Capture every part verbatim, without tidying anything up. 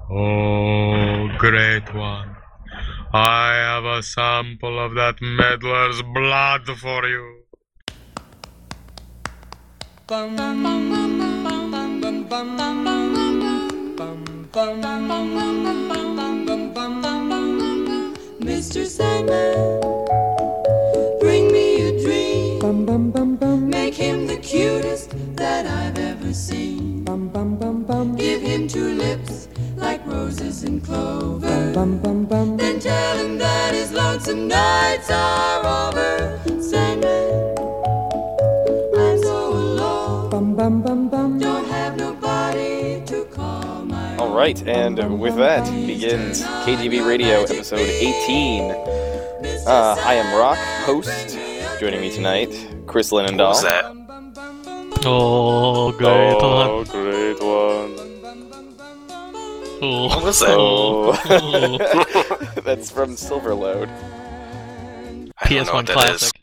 Oh, great one. I have a sample of that meddler's blood for you. Mister Sandman, bring me a dream. Make him the cutest that I've ever seen. Give him two lips like roses and clover. Then tell him that his lonesome nights are over. Sandman, I'm so alone. Don't have nobody to call my own. All right, and with that begins K G B Radio episode eighteen. Uh, I am Rock, host. Joining me tonight, Chris Linendahl. What's that? Oh, great Oh, one. great one. Oh. What was that? Oh. That's from Silverload. I P don't S know one what that is. Classic.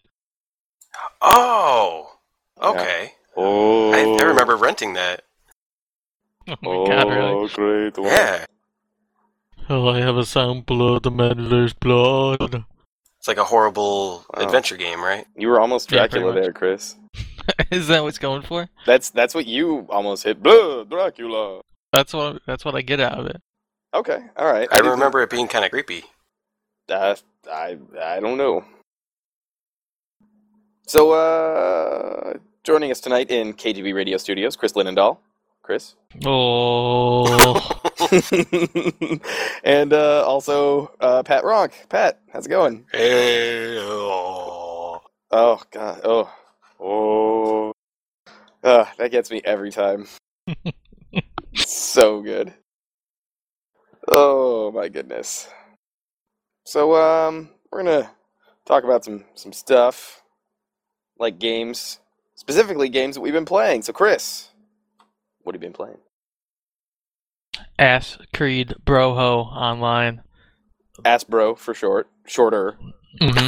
Oh, okay. Oh, I, I remember renting that. Oh my god, really? Oh, great one. Yeah, Oh, I have a sample of the meddler's blood. it's like a horrible Wow. adventure game, right? You were almost Yeah, Dracula pretty much. there, Chris. Is that what it's going for? That's that's what you almost hit. Blah, Dracula. That's what that's what I get out of it. Okay, all right. I didn't- remember it being kind of creepy. Uh, I I don't know. So, uh, joining us tonight in K G B Radio Studios, Chris Linendahl. Chris. Oh, and uh, also uh, Pat Ronk. Pat, how's it going? Hey, oh. Oh, God. Oh. Oh. Uh, that gets me every time. So good. Oh, my goodness. So, um, we're gonna talk about some, some stuff, like games, specifically games that we've been playing. So, Chris, what have you been playing? Ass Creed Broho online. Ass Bro, for short. Shorter. hmm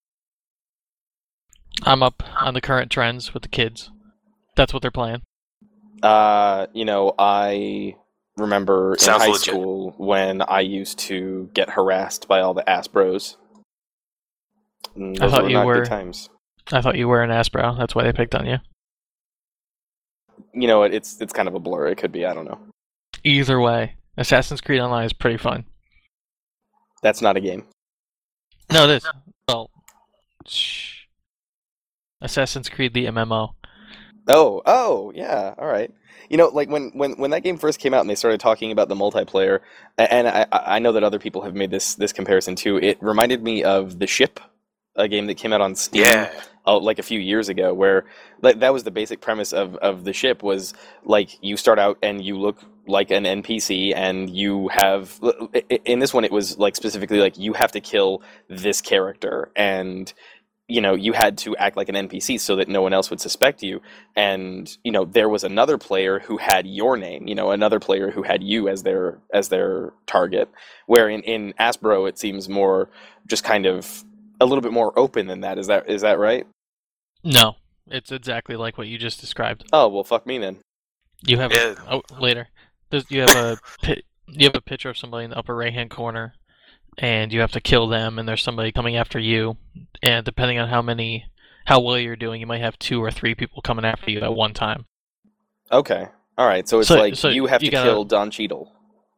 I'm up on the current trends with the kids. That's what they're playing. Uh, you know, I remember in Sounds high legit. school when I used to get harassed by all the ass bros. And I those thought were you not were- good times. I thought you were an ass bro. That's why they picked on you. You know, it, it's it's kind of a blur. It could be. I don't know. Either way, Assassin's Creed Online is pretty fun. That's not a game. No, it is. Well, shh. Assassin's Creed the M M O. Oh, oh, yeah. All right. You know, like when, when, when that game first came out and they started talking about the multiplayer, a- and I I know that other people have made this this comparison too. It reminded me of The Ship, a game that came out on Steam. Yeah. Oh, like a few years ago, where like that was the basic premise of, of The Ship was like you start out and you look like an N P C and you have in this one it was like specifically like you have to kill this character and you know you had to act like an N P C so that no one else would suspect you and you know there was another player who had your name, you know another player who had you as their as their target, where in in Asbro it seems more just kind of a little bit more open than that. Is that is that right? No, it's exactly like what you just described. Oh, well, fuck me then. You have Yeah. a, oh later. There's, you have a pi- you have a picture of somebody in the upper right hand corner, and you have to kill them. And there's somebody coming after you. And depending on how many, how well you're doing, you might have two or three people coming after you at one time. Okay. All right. So it's So- like so you have you to gotta- kill Don Cheadle.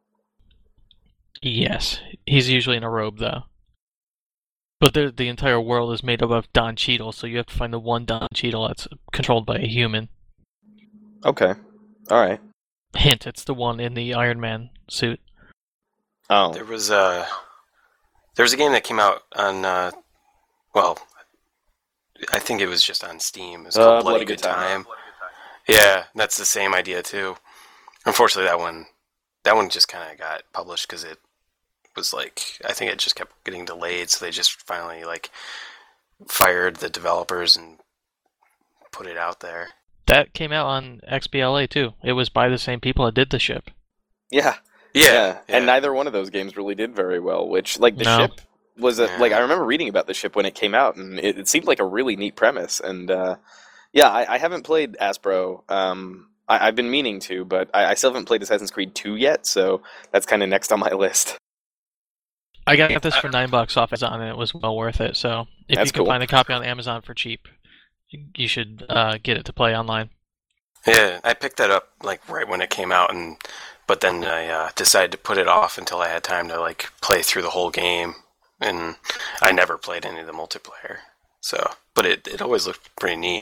Yes, he's usually in a robe though. But the the entire world is made up of Don Cheadle, so you have to find the one Don Cheadle that's controlled by a human. Okay. All right. Hint: it's the one in the Iron Man suit. Oh. There was a there was a game that came out on uh, well, I think it was just on Steam. It was Uh, called Bloody Bloody Good Good Time. Time. Yeah, that's the same idea too. Unfortunately, that one that one just kind of got published because it was like I think it just kept getting delayed, so they just finally like fired the developers and put it out there. That came out on X B L A too. It was by the same people that did the ship. Yeah. Yeah, And neither one of those games really did very well, which, like, the No. ship was a, Yeah. like, I remember reading about the ship when it came out, and it, it seemed like a really neat premise. And, uh, yeah, I, I haven't played Aspro. Um, I, I've been meaning to, but I, I still haven't played Assassin's Creed two yet, so that's kind of next on my list. I got this for nine bucks off Amazon, and it was well worth it. So if That's you can cool. find a copy on Amazon for cheap, you should uh, get it to play online. Yeah, I picked that up like right when it came out, and but then I uh, decided to put it off until I had time to like play through the whole game, and I never played any of the multiplayer. So, but it it always looked pretty neat.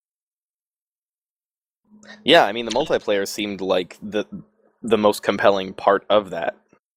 Yeah, I mean, the multiplayer seemed like the the most compelling part of that.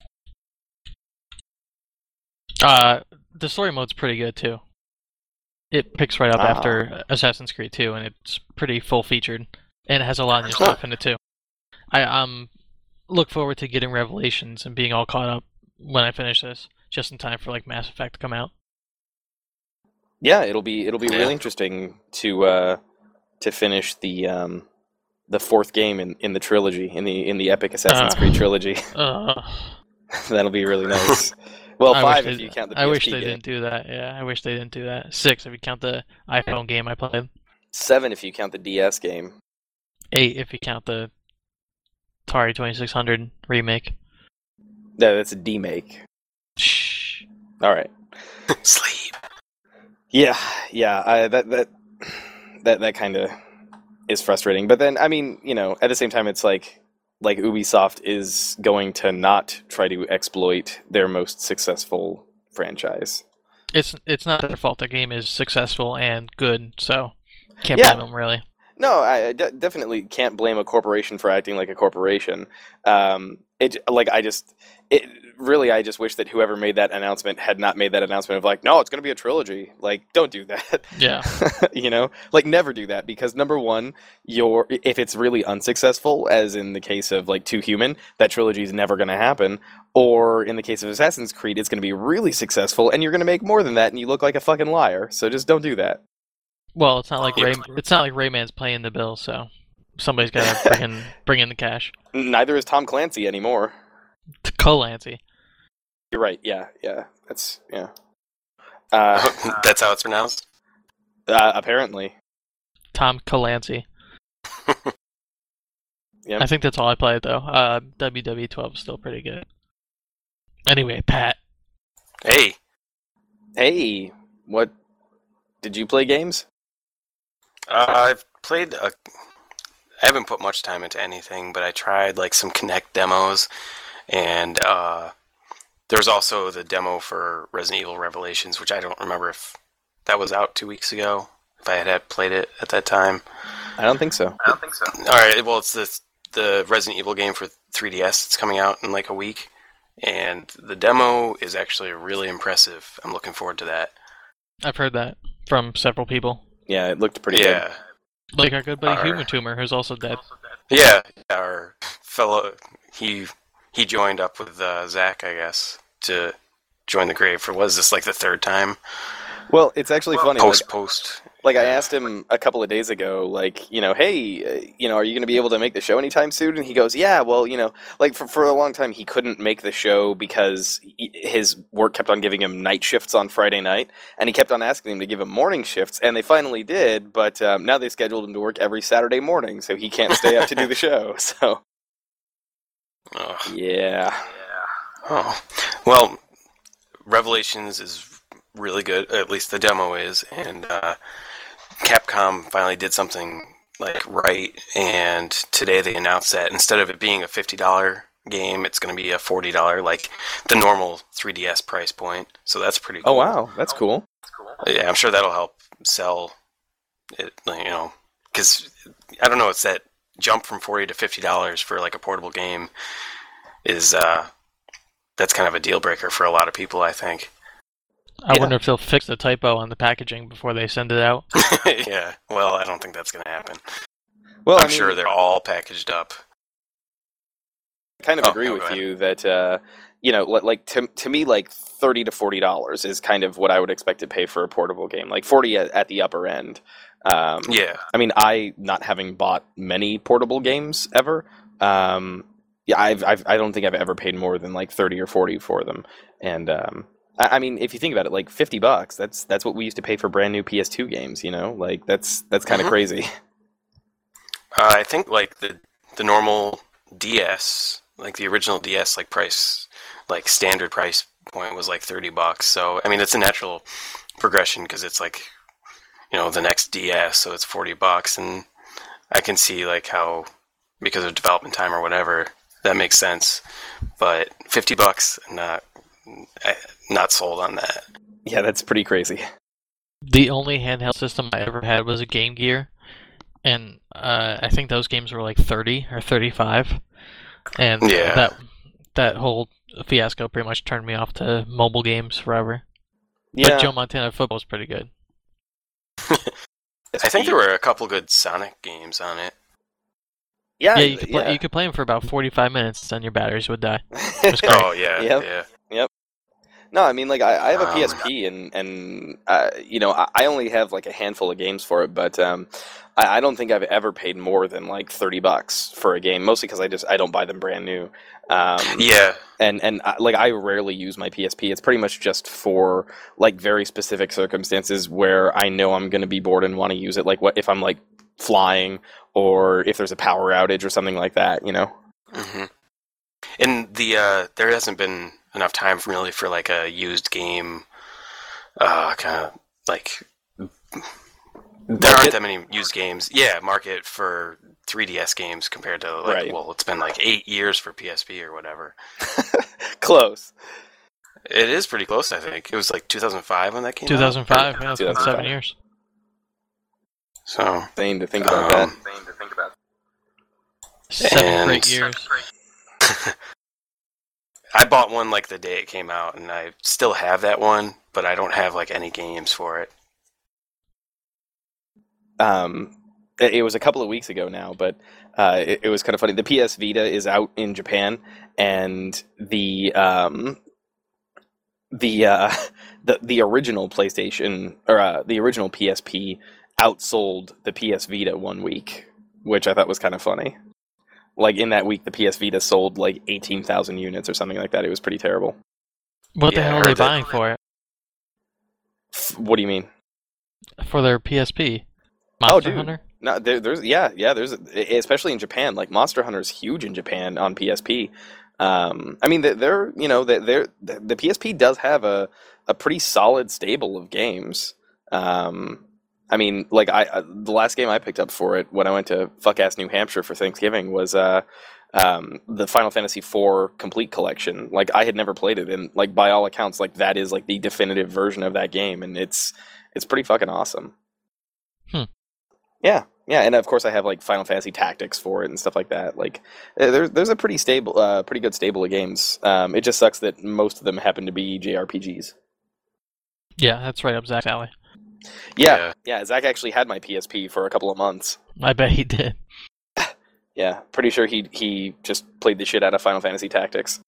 Uh, the story mode's pretty good too. It picks right up Ah. after Assassin's Creed two, and it's pretty full featured, and it has a lot of new stuff in it too. I um look forward to getting Revelations and being all caught up when I finish this, just in time for like Mass Effect to come out. Yeah, it'll be it'll be Yeah. really interesting to uh, to finish the um, the fourth game in, in the trilogy in the in the epic Assassin's Uh. Creed trilogy. Uh, That'll be really nice. Well, I five wish if they- you count the I P S P wish they game. didn't do that. Yeah, I wish they didn't do that. Six if you count the iPhone game I played. Seven if you count the D S game. Eight if you count the Atari twenty-six hundred remake. No, that's a D-make. Shh. All right. Sleep. Yeah, yeah. I, that that that that kind of is frustrating. But then, I mean, you know, at the same time, it's like like Ubisoft is going to not try to exploit their most successful franchise. It's it's not their fault. The game is successful and good, so can't Yeah. blame them really. No, I de- definitely can't blame a corporation for acting like a corporation. Um, it like I just it really I just wish that whoever made that announcement had not made that announcement of like, no, it's going to be a trilogy. Like, don't do that. Yeah. You know, like never do that, because number one, your if it's really unsuccessful, as in the case of like Two Human, that trilogy is never going to happen. Or in the case of Assassin's Creed, it's going to be really successful, and you're going to make more than that, and you look like a fucking liar. So just don't do that. Well, it's not like Yeah. Ray. It's not like Rayman's paying the bill, so somebody's got to bring in bring in the cash. Neither is Tom Clancy anymore. To Colancy. You're right. Yeah, yeah. That's yeah. Uh, That's how it's pronounced. uh, apparently, Tom Colancy. yeah. I think that's all I played though. Uh, W W twelve is still pretty good. Anyway, Pat. Hey, Hey, what? Did you play games? uh, I've played a. I haven't put much time into anything, but I tried like some Kinect demos, and uh, there's also the demo for Resident Evil Revelations, which I don't remember if that was out two weeks ago. If I had, had played it at that time. I don't think so. I don't think so. All right. Well, it's the the Resident Evil game for three D S. It's coming out in like a week, and the demo is actually really impressive. I'm looking forward to that. I've heard that from several people. Yeah, it looked pretty yeah, Like our good buddy Our- Human Tumor, who's also dead. yeah. Our fellow, he he joined up with uh, Zach, I guess, to join the grave for was this like the third time good. Well, it's actually funny. post Like, post. like I asked him a couple of days ago, like, you know, hey, uh, you know, are you going to be able to make the show anytime soon? And he goes, yeah, well, you know, like for, for a long time he couldn't make the show because he, his work kept on giving him night shifts on Friday night, and he kept on asking him to give him morning shifts, and they finally did, but um, now they scheduled him to work every Saturday morning, so he can't stay up to do the show. So, Ugh. yeah. Oh, well, Revelations is really good. At least the demo is, and uh, Capcom finally did something like right. And today they announced that instead of it being a fifty dollar game, it's going to be a forty dollar, like the normal three D S price point. So that's pretty cool. Oh, wow, that's cool. Yeah, I'm sure that'll help sell it. You know, because I don't know, it's that jump from forty to fifty dollars for like a portable game is uh, that's kind of a deal breaker for a lot of people, I think. I Yeah. wonder if they'll fix the typo on the packaging before they send it out. Yeah, well, I don't think that's going to happen. Well, I'm I mean, sure they're all packaged up. I kind of Oh, agree no, with go ahead. you that uh, you know, li- like to to me, like thirty to forty dollars is kind of what I would expect to pay for a portable game. Like forty at, at the upper end. Um, Yeah, I mean, I not having bought many portable games ever. Um, yeah, I've, I've I don't think I've ever paid more than like thirty or forty for them. And um, I, I mean, if you think about it, like fifty bucks, that's that's what we used to pay for brand new P S two games. You know, like that's that's kind of Mhm. crazy. Uh, I think like the the normal D S, like the original D S, like price, like standard price point was like thirty bucks. So I mean, it's a natural progression because it's like, you know, the next D S, so it's forty bucks, and I can see like how, because of development time or whatever, that makes sense. But fifty bucks, not not sold on that. Yeah, that's pretty crazy. The only handheld system I ever had was a Game Gear, and uh, I think those games were like thirty or thirty-five, and Yeah. that that whole fiasco pretty much turned me off to mobile games forever. Yeah, But Joe Montana Football was pretty good. I think there were a couple good Sonic games on it. yeah, Yeah, you could play, yeah. you could play them for about forty-five minutes, and your batteries would die. was great. Oh yeah, Yep. yeah. No, I mean, like, I, I have a Um, P S P, and, and uh, you know, I, I only have, like, a handful of games for it, but um, I, I don't think I've ever paid more than, like, thirty bucks for a game, mostly because I just, I don't buy them brand new. Um, Yeah, and, and I, like, I rarely use my P S P. It's pretty much just for, like, very specific circumstances where I know I'm going to be bored and want to use it, like, what if I'm, like, flying, or if there's a power outage or something like that, you know? hmm and the uh, there hasn't been enough time for really for like a used game, uh, kind of like there aren't Market? that many used games. Yeah, market for three D S games compared to like Right. well, it's been like eight years for P S P or whatever. Close. It is pretty close, I think. It was like two thousand five when that came two thousand five, out. yeah, it's been two thousand five. seven years. So Insane to think about Um, that. Seven And- great years. I bought one like the day it came out, and I still have that one, but I don't have like any games for it. um, it, it was a couple of weeks ago now, but uh, it, it was kind of funny. The P S Vita is out in Japan, and the um, the uh, the the original PlayStation or uh, the original P S P outsold the P S Vita one week, which I thought was kind of funny. Like in that week, the P S Vita sold like eighteen thousand units or something like that. It was pretty terrible. What the Yeah, I hell are they heard that. buying for it? F- What do you mean? For their P S P? Oh, Monster dude. Hunter? No, there, there's yeah, yeah. There's especially in Japan. Like Monster Hunter is huge in Japan on P S P. Um, I mean, they're, they're you know they're, they're the P S P does have a a pretty solid stable of games. Um, I mean, like I uh, the last game I picked up for it when I went to fuck ass New Hampshire for Thanksgiving was uh, um, the Final Fantasy four Complete Collection. Like I had never played it, and like by all accounts, like that is like the definitive version of that game, and it's it's pretty fucking awesome. Hmm. Yeah, yeah, and of course I have like Final Fantasy Tactics for it and stuff like that. Like uh, there's there's a pretty stable, uh, pretty good stable of games. Um, it just sucks that most of them happen to be J R P Gs. Yeah, that's right up Zach's alley. Yeah, Yeah. yeah. Zach actually had my P S P for a couple of months. I bet he did. Yeah, pretty sure he he just played the shit out of Final Fantasy Tactics.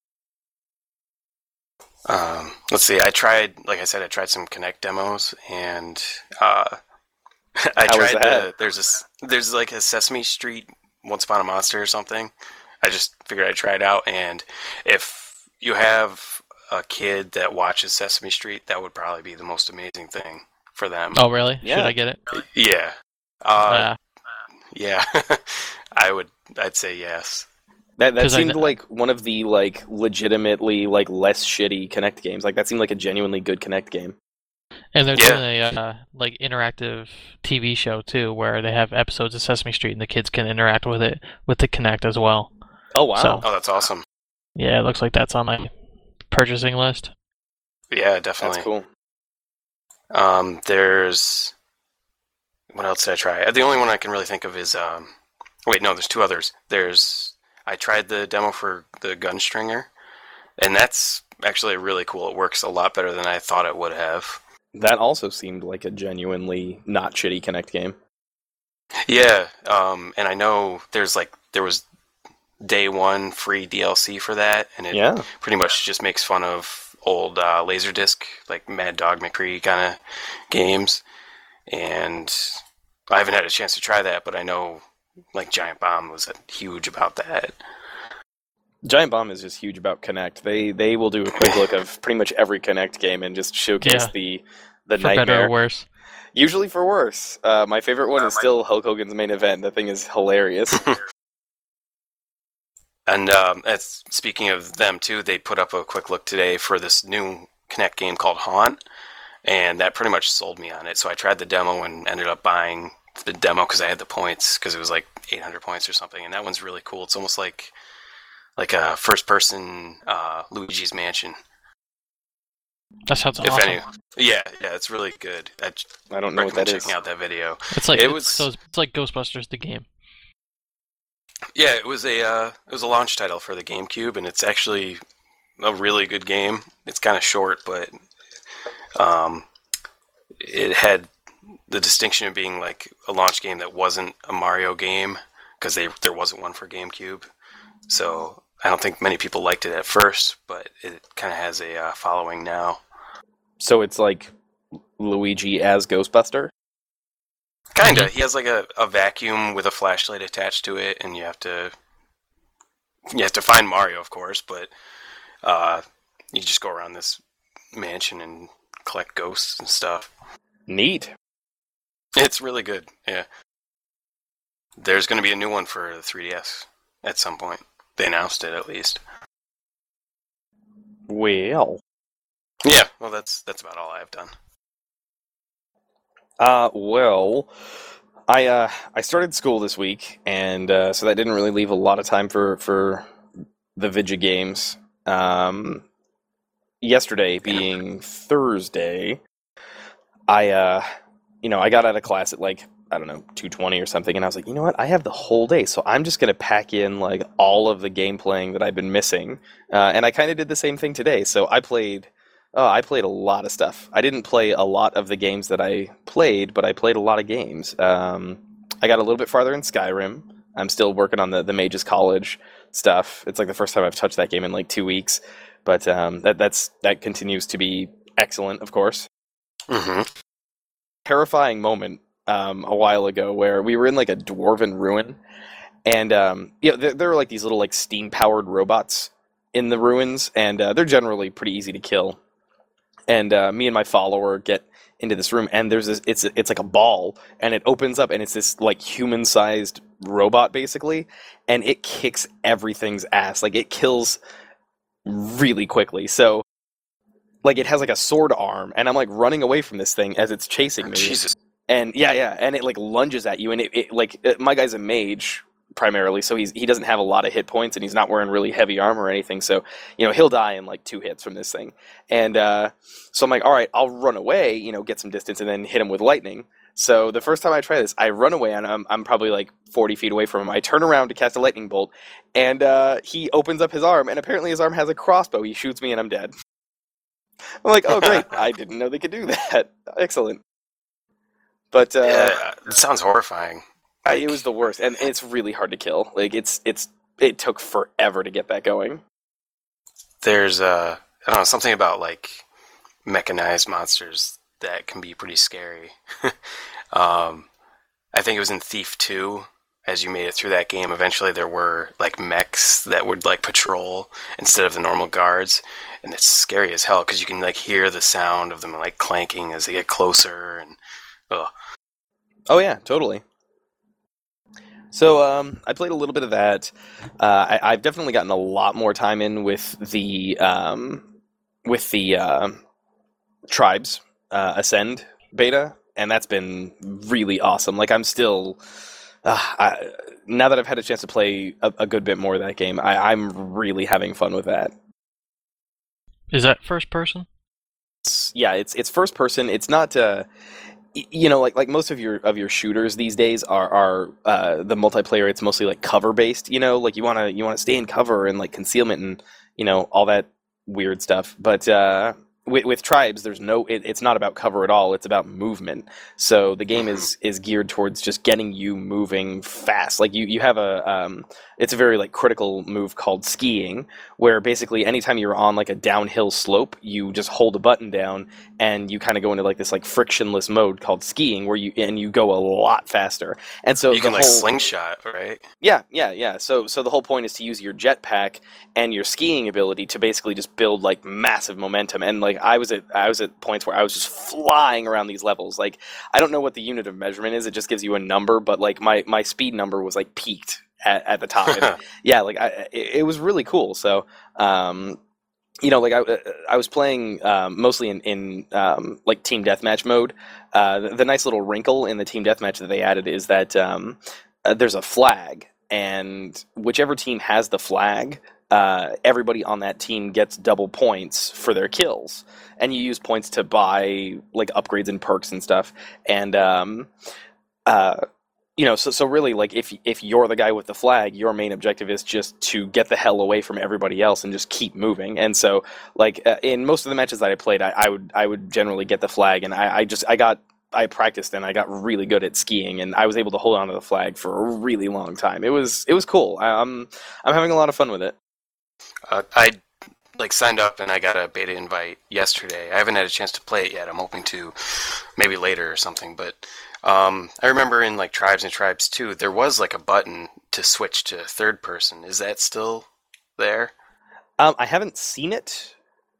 Um, let's see. I tried, like I said, I tried some Kinect demos, and uh, I How was tried that? the. There's a s- there's like a Sesame Street Once Upon a Monster or something. I just figured I'd try it out, and if you have a kid that watches Sesame Street, that would probably be the most amazing thing for them. Oh, really? Yeah. Should I get it? Yeah. Uh, Ah, yeah. I would. I'd say yes. That that 'Cause I seemed kn- like one of the like legitimately like less shitty Kinect games. Like that seemed like a genuinely good Kinect game. and they're Yeah. doing a uh, like interactive T V show too, where they have episodes of Sesame Street, and the kids can interact with it with the Kinect as well. Oh wow! So- Oh, that's awesome. Yeah, it looks like that's on my purchasing list. Yeah, definitely. That's cool. Um, there's what else did I try? The only one I can really think of is um. Wait, no, there's two others. There's I tried the demo for the Gunstringer, and that's actually really cool. It works a lot better than I thought it would have. That also seemed like a genuinely not shitty Kinect game. Yeah, um, and I know there's like there was day one free D L C for that, and it Yeah. pretty much just makes fun of old uh, Laserdisc, like Mad Dog McCree kind of games. And I haven't had a chance to try that, but I know like Giant Bomb was huge about that. Giant Bomb is just huge about Kinect. They they will do a quick look of pretty much every Kinect game and just showcase Yeah. the the For better nightmare. or worse. Usually for worse. Uh, my favorite one is still Hulk Hogan's main event. That thing is hilarious. And um, as, speaking of them too, they put up a quick look today for this new Kinect game called Haunt, and that pretty much sold me on it. So I tried the demo and ended up buying the demo because I had the points, because it was like eight hundred points or something, and that one's really cool. It's almost like like a first-person uh, Luigi's Mansion. That sounds If awesome. any, yeah, yeah, it's really good. I, I don't know what recommend that is. checking out that video. It's like It it's, was- so it's, it's like Ghostbusters the game. Yeah, it was a uh, it was a launch title for the GameCube, and it's actually a really good game. It's kind of short, but um, it had the distinction of being like a launch game that wasn't a Mario game, because they there wasn't one for GameCube. So I don't think many people liked it at first, but it kind of has a uh, following now. So it's like Luigi as Ghostbuster? Kinda. He has like a, a vacuum with a flashlight attached to it, and you have to you have to find Mario, of course, but uh, you just go around this mansion and collect ghosts and stuff. Neat. It's really good. Yeah. There's going to be a new one for the three D S at some point. They announced it, at least. Well. Yeah. Well, that's that's about all I've done. Uh, well, I uh, I started school this week, and uh, so that didn't really leave a lot of time for for the Vidya games. Um, yesterday being Thursday, I uh, you know, I got out of class at like I don't know two twenty or something, and I was like, you know what, I have the whole day, so I'm just gonna pack in like all of the game playing that I've been missing, uh, and I kind of did the same thing today. So I played. Oh, I played a lot of stuff. I didn't play a lot of the games that I played, but I played a lot of games. Um, I got a little bit farther in Skyrim. I'm still working on the, the Mages College stuff. It's like the first time I've touched that game in like two weeks. But um, that that's that continues to be excellent, of course. Mm-hmm. Terrifying moment um, a while ago where we were in like a dwarven ruin. And um, you know, there, there are like these little like steam-powered robots in the ruins, and uh, they're generally pretty easy to kill. And uh, me and my follower get into this room, and there's this. It's it's like a ball, and it opens up, and it's this like human-sized robot basically, and it kicks everything's ass. Like it kills really quickly. So, like it has like a sword arm, and I'm like running away from this thing as it's chasing me. Jesus. And yeah, yeah, and it like lunges at you, and it, it like it, my guy's a mage primarily, so he's he doesn't have a lot of hit points, and he's not wearing really heavy armor or anything, so you know he'll die in like two hits from this thing. And uh, so I'm like, all right, I'll run away, you know, get some distance, and then hit him with lightning. So the first time I try this, I run away, and I'm I'm probably like forty feet away from him. I turn around to cast a lightning bolt, and uh, he opens up his arm, and apparently his arm has a crossbow. He shoots me, and I'm dead. I'm like, oh great, I didn't know they could do that. Excellent. But uh, Yeah, it sounds horrifying. I, it was the worst, and it's really hard to kill. Like it's it's it took forever to get that going. There's uh, I don't know, something about like mechanized monsters that can be pretty scary. um, I think it was in Thief two. As you made it through that game, eventually there were like mechs that would like patrol instead of the normal guards, and it's scary as hell because you can like hear the sound of them like clanking as they get closer, and ugh. Oh yeah, totally. So um, I played a little bit of that. Uh, I, I've definitely gotten a lot more time in with the um, with the uh, Tribes uh, Ascend beta, and that's been really awesome. Like I'm still, uh, I, now that I've had a chance to play a, a good bit more of that game, I, I'm really having fun with that. Is that first person? It's, yeah, it's it's first person. It's not. Uh, You know, like like most of your of your shooters these days are are uh, the multiplayer. It's mostly like cover based. You know, like you wanna you wanna stay in cover and like concealment and you know all that weird stuff. But uh, with, with Tribes, there's no. It, it's not about cover at all. It's about movement. So the game is is geared towards just getting you moving fast. Like you you have a um, it's a very like critical move called skiing, where basically anytime you're on like a downhill slope, you just hold a button down and you kind of go into like this like frictionless mode called skiing, where you and you go a lot faster. And so You can the like whole, slingshot, right? yeah, yeah, yeah. So so the whole point is to use your jetpack and your skiing ability to basically just build like massive momentum. And like like I was at I was at points where I was just flying around these levels. Like I don't know what the unit of measurement is; it just gives you a number. But like my, my speed number was like peaked at, at the top. And, yeah, like I, it, it was really cool. So. Um, You know, like I, I was playing um, mostly in, in um, like team deathmatch mode. Uh, the, the nice little wrinkle in the team deathmatch that they added is that um, uh, there's a flag, and whichever team has the flag, uh, everybody on that team gets double points for their kills, and you use points to buy like upgrades and perks and stuff. And um, uh, you know, so so really, like if if you're the guy with the flag, your main objective is just to get the hell away from everybody else and just keep moving. And so, like uh, in most of the matches that I played, I, I would I would generally get the flag, and I, I just I got I practiced and I got really good at skiing, and I was able to hold on to the flag for a really long time. It was it was cool. I, I'm I'm having a lot of fun with it. Uh, I like signed up and I got a beta invite yesterday. I haven't had a chance to play it yet. I'm hoping to maybe later or something, but. Um, I remember in like Tribes and Tribes two, there was like a button to switch to third person. Is that still there? Um, I haven't seen it.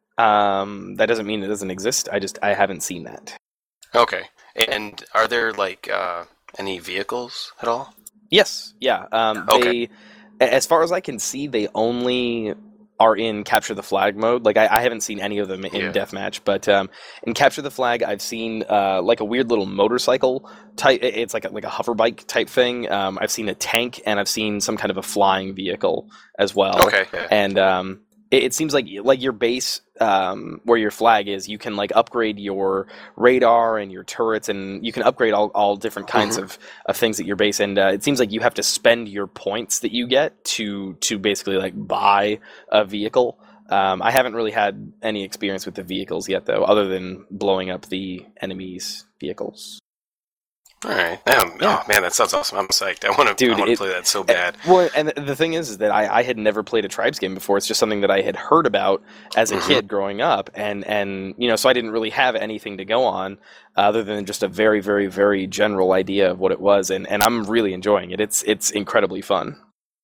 Um, that doesn't mean it doesn't exist. I just I haven't seen that. Okay. And are there like uh, any vehicles at all? Yes. Yeah. Um, Okay. They, as far as I can see, they only are in capture the flag mode. Like I, I haven't seen any of them in Yeah. deathmatch, but um, in capture the flag, I've seen uh, like a weird little motorcycle type. It's like a, like a hover bike type thing. Um, I've seen a tank, and I've seen some kind of a flying vehicle as well. Okay. Yeah. And um, it, it seems like like your base um, where your flag is, you can like upgrade your radar and your turrets, and you can upgrade all, all different kinds Mhm. of, of things at your base. And uh, it seems like you have to spend your points that you get to to basically like buy a vehicle. Um, I haven't really had any experience with the vehicles yet, though, other than blowing up the enemies' vehicles. All right. Um, Yeah. Oh man, that sounds awesome. I'm psyched. I want to. Dude, I want it- to play that so bad. Well, and the thing is, is that I, I had never played a Tribes game before. It's just something that I had heard about as a Mhm. kid growing up, and and you know, so I didn't really have anything to go on other than just a very, very, very general idea of what it was, and, and I'm really enjoying it. It's it's incredibly fun.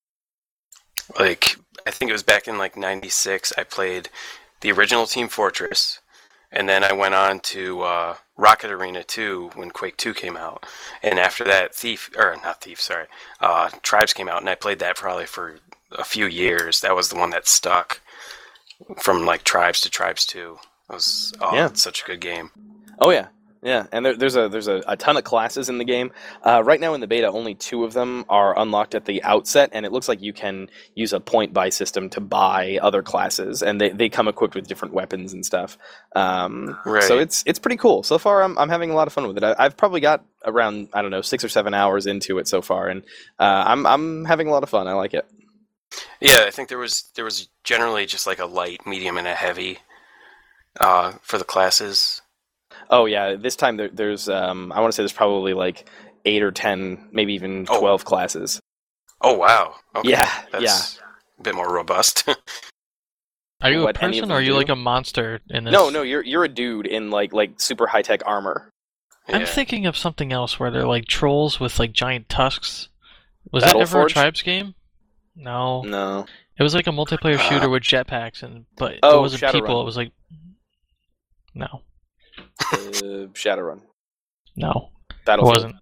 Like I think it was back in like ninety-six. I played the original Team Fortress, and then I went on to uh, Rocket Arena two when Quake two came out, and after that, Thief or not Thief, sorry, uh, Tribes came out, and I played that probably for a few years. That was the one that stuck from like Tribes to Tribes two. It was oh, Yeah. it's such a good game. Oh yeah, yeah, and there, there's a there's a, a ton of classes in the game. Uh, right now in the beta, only two of them are unlocked at the outset, and it looks like you can use a point buy system to buy other classes, and they, they come equipped with different weapons and stuff. Um, Right. So it's it's pretty cool. So far, I'm I'm having a lot of fun with it. I, I've probably got around I don't know six or seven hours into it so far, and uh, I'm I'm having a lot of fun. I like it. Yeah, I think there was there was generally just like a light, medium, and a heavy uh, for the classes. Oh yeah, this time there, there's um, I want to say there's probably like eight or ten, maybe even Oh. twelve classes. Oh wow! Okay. Yeah, That's a bit more robust. Are you a What any of person them or are you do? like a monster in this? No, no, you're you're a dude in like like super high tech armor. I'm Yeah. thinking of something else where they're like trolls with like giant tusks. Was that Battle ever a Forge? Tribes game? No. No. It was like a multiplayer Uh, shooter with jetpacks, and but Oh, it wasn't Shadowrun. people. It was like no, Uh, Shadowrun. no, it Battlefield. wasn't.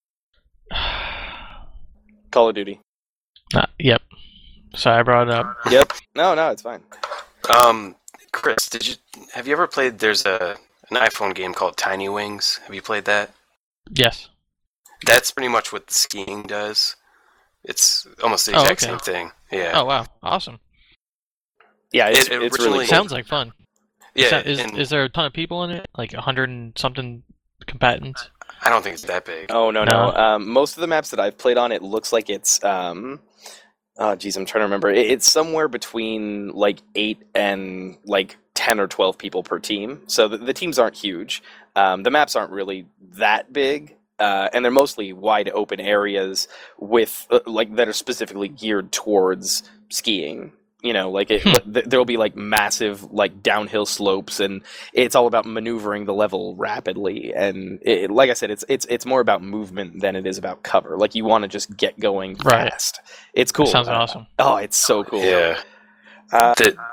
Call of Duty. Not, yep. Sorry, I brought it up. Yep. No, no, it's fine. Um, Chris, did you have you ever played? There's a an iPhone game called Tiny Wings. Have you played that? Yes. That's pretty much what the skiing does. It's almost the Oh, exact okay. same thing. Yeah. Oh wow, awesome. Yeah, it's, It- it it's really originally- cool. Sounds like fun. yeah. So- is and is there a ton of people in it? Like a hundred and something combatants? I don't think it's that big. Oh no, no. No. Um, most of the maps that I've played on, it looks like it's. Um, oh, geez, I'm trying to remember. It, it's somewhere between like eight and like ten or twelve people per team. So the, the teams aren't huge. Um, the maps aren't really that big. Uh, and they're mostly wide open areas with uh, like that are specifically geared towards skiing. You know, like it, Hmm. th- there'll be like massive like downhill slopes, and it's all about maneuvering the level rapidly. And it, like I said, it's it's it's more about movement than it is about cover. Like you want to just get going Right. fast. It's cool. Sounds Uh, awesome. Oh, it's so cool. Yeah. Uh, The,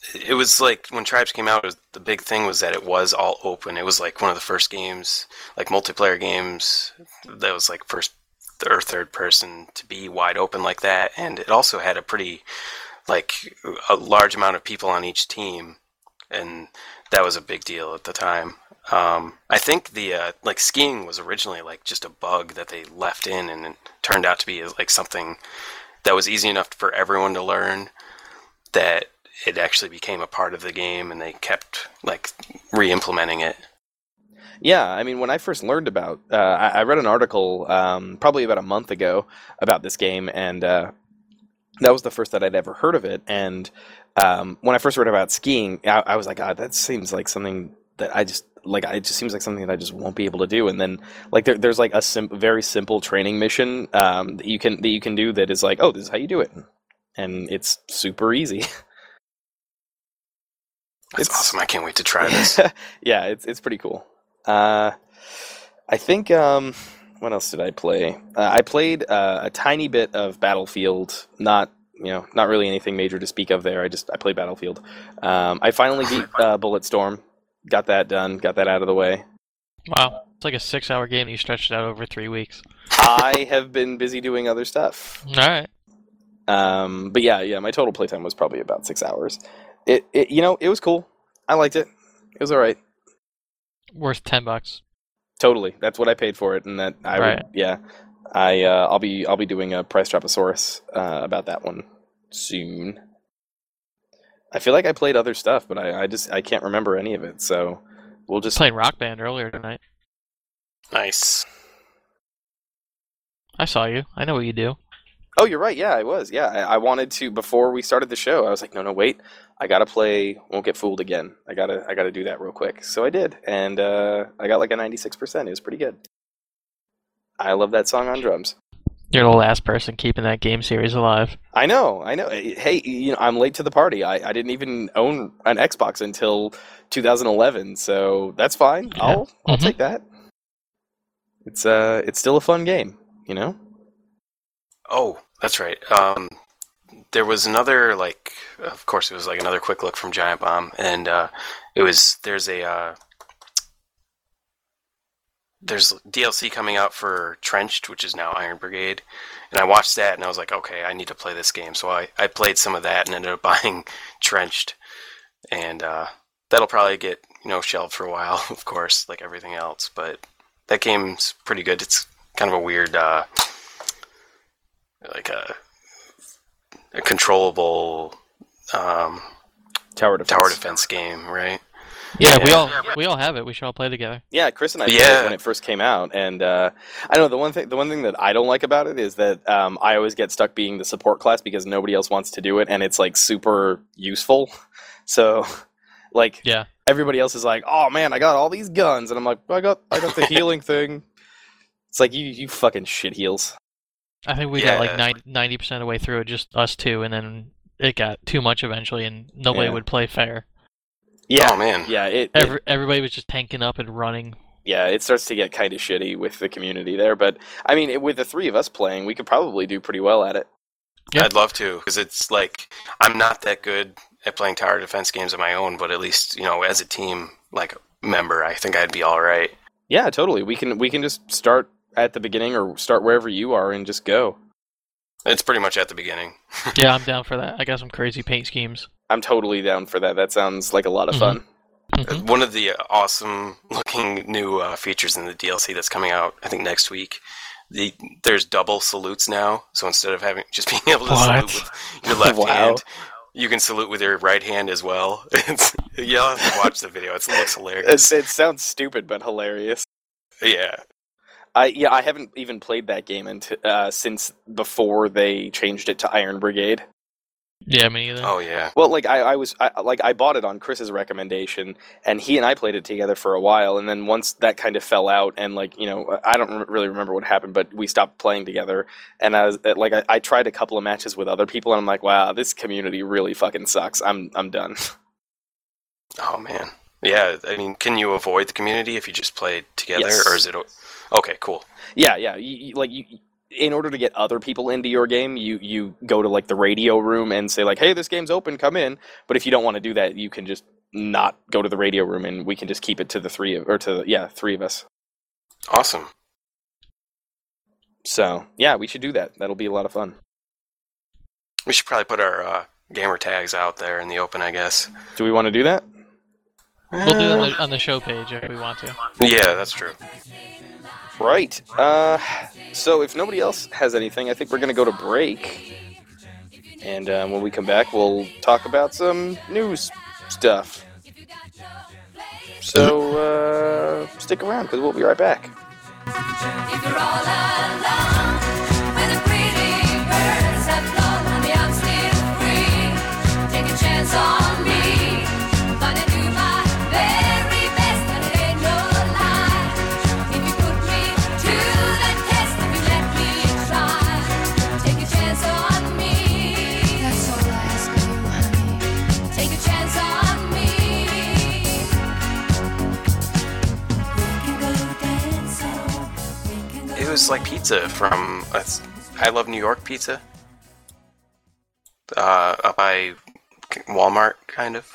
it was like when Tribes came out, it was, the big thing was that it was all open. It was like one of the first games, like multiplayer games, that was like first or third person to be wide open like that. And it also had a pretty, like, a large amount of people on each team. And that was a big deal at the time. Um, I think the, uh, like, skiing was originally like just a bug that they left in, and it turned out to be like something that was easy enough for everyone to learn that it actually became a part of the game, and they kept like re-implementing it. Yeah, I mean, when I first learned about, uh, I, I read an article um, probably about a month ago about this game, and uh, that was the first that I'd ever heard of it. And um, when I first read about skiing, I, I was like, God, that seems like something that I just like. It just seems like something that I just won't be able to do. And then, like, there, there's like a sim- very simple training mission um, that you can that you can do that is like, oh, this is how you do it, and it's super easy. That's It's- awesome. I can't wait to try this. Yeah, it's it's pretty cool. Uh, I think um, what else did I play? Uh, I played uh, a tiny bit of Battlefield. Not you know, not really anything major to speak of there. I just I played Battlefield. Um, I finally beat uh, Bulletstorm. Got that done. Got that out of the way. Wow, it's like a six-hour game that you stretched out over three weeks. I have been busy doing other stuff. All right. Um, but yeah, yeah, my total playtime was probably about six hours. It, it, you know, it was cool. I liked it. It was all right. Worth ten bucks. Totally. That's what I paid for it, and that I Right. would, yeah. I uh, I'll be I'll be doing a price droposaurus uh, about that one soon. I feel like I played other stuff, but I, I just I can't remember any of it. So we'll just Playing Rock Band earlier tonight. Nice. I saw you. I know what you do. Oh, you're right. Yeah, I was. Yeah, I, I wanted to before we started the show. I was like, no, no, wait. I gotta play Won't Get Fooled Again. I gotta I gotta do that real quick. So I did, and uh, I got like a ninety-six percent. It was pretty good. I love that song on drums. You're the last person keeping that game series alive. I know, I know. Hey, you know, I'm late to the party. I, I didn't even own an Xbox until two thousand eleven, so that's fine. Yeah. I'll I'll Mhm. take that. It's uh, it's still a fun game, you know. Oh, that's right. Um, there was another, like, of course, it was like another quick look from Giant Bomb, and uh, it was there's a uh, there's D L C coming out for Trenched, which is now Iron Brigade, and I watched that, and I was like, okay, I need to play this game. So I, I played some of that and ended up buying Trenched, and uh, that'll probably get you know shelved for a while, of course, like everything else. But that game's pretty good. It's kind of a weird. Uh, like a, a controllable um, Tower defense. tower defense game, right? Yeah, we Yeah. all we all have it. We should all play together. Yeah, Chris and I played Yeah. it when it first came out, and uh, I don't know the one thing. The one thing that I don't like about it is that um, I always get stuck being the support class because nobody else wants to do it, and it's like super useful. So, like, Yeah. everybody else is like, "Oh man, I got all these guns," and I'm like, "I got, I got the healing thing." It's like you, you fucking shit heels. I think we Yeah. got like ninety percent of the way through it, just us two, and then it got too much eventually, and nobody Yeah. would play fair. Yeah, Oh man. yeah, it, it Every, everybody was just tanking up and running. yeah, it starts to get kind of shitty with the community there. But I mean, it, with the three of us playing, we could probably do pretty well at it. Yeah. I'd love to, because it's like I'm not that good at playing tower defense games on my own, but at least you know as a team, like member, I think I'd be all right. Yeah, totally. We can we can just start at the beginning or start wherever you are and just go. It's pretty much at the beginning. Yeah, I'm down for that. I got some crazy paint schemes. I'm totally down for that. That sounds like a lot of fun. Mhm. One of the awesome looking new uh, features in the D L C that's coming out, I think next week. The there's double salutes now, so instead of having just being able to What? salute with your left Wow. hand, you can salute with your right hand as well. It's, you'll have to watch the video. It's, it looks It, hilarious. it sounds stupid but hilarious. Yeah. I yeah, I haven't even played that game until, uh, since before they changed it to Iron Brigade. Yeah, me either. Oh yeah. Well, like I, I was I, like I bought it on Chris's recommendation, and he and I played it together for a while, and then once that kind of fell out, and like you know, I don't re- really remember what happened, but we stopped playing together, and I was like, I, I tried a couple of matches with other people, and I'm like, wow, this community really fucking sucks. I'm I'm done. Oh man. Yeah. I mean, can you avoid the community if you just play together, Yes. or is it? o- Okay. Cool. Yeah, yeah. You, you- like you, in order to get other people into your game, you, you go to like the radio room and say like, hey, this game's open, come in. But if you don't want to do that, you can just not go to the radio room and we can just keep it to the three of, or to, yeah, three of us. Awesome. So, yeah, we should do that. That'll be a lot of fun. We should probably put our uh, gamer tags out there in the open, I guess. Do we want to do that? We'll do it on the, on the show page if we want to. Yeah, that's true. Right. Uh, so if nobody else has anything, I think we're going to go to break. And uh, when we come back, we'll talk about some news stuff. So uh, stick around, because we'll be right back. If you're all alone, when the pretty birds have flown, honey, I'm still free. Take a chance on me. Gonna do my very best, and it ain't no lie. If you put me to the test, if you let me try, take a chance on me. That's all I ask of you, honey. Take a chance on me. We can go dance on. We can go. It was like pizza from uh, I Love New York Pizza. Uh, up by Walmart, kind of.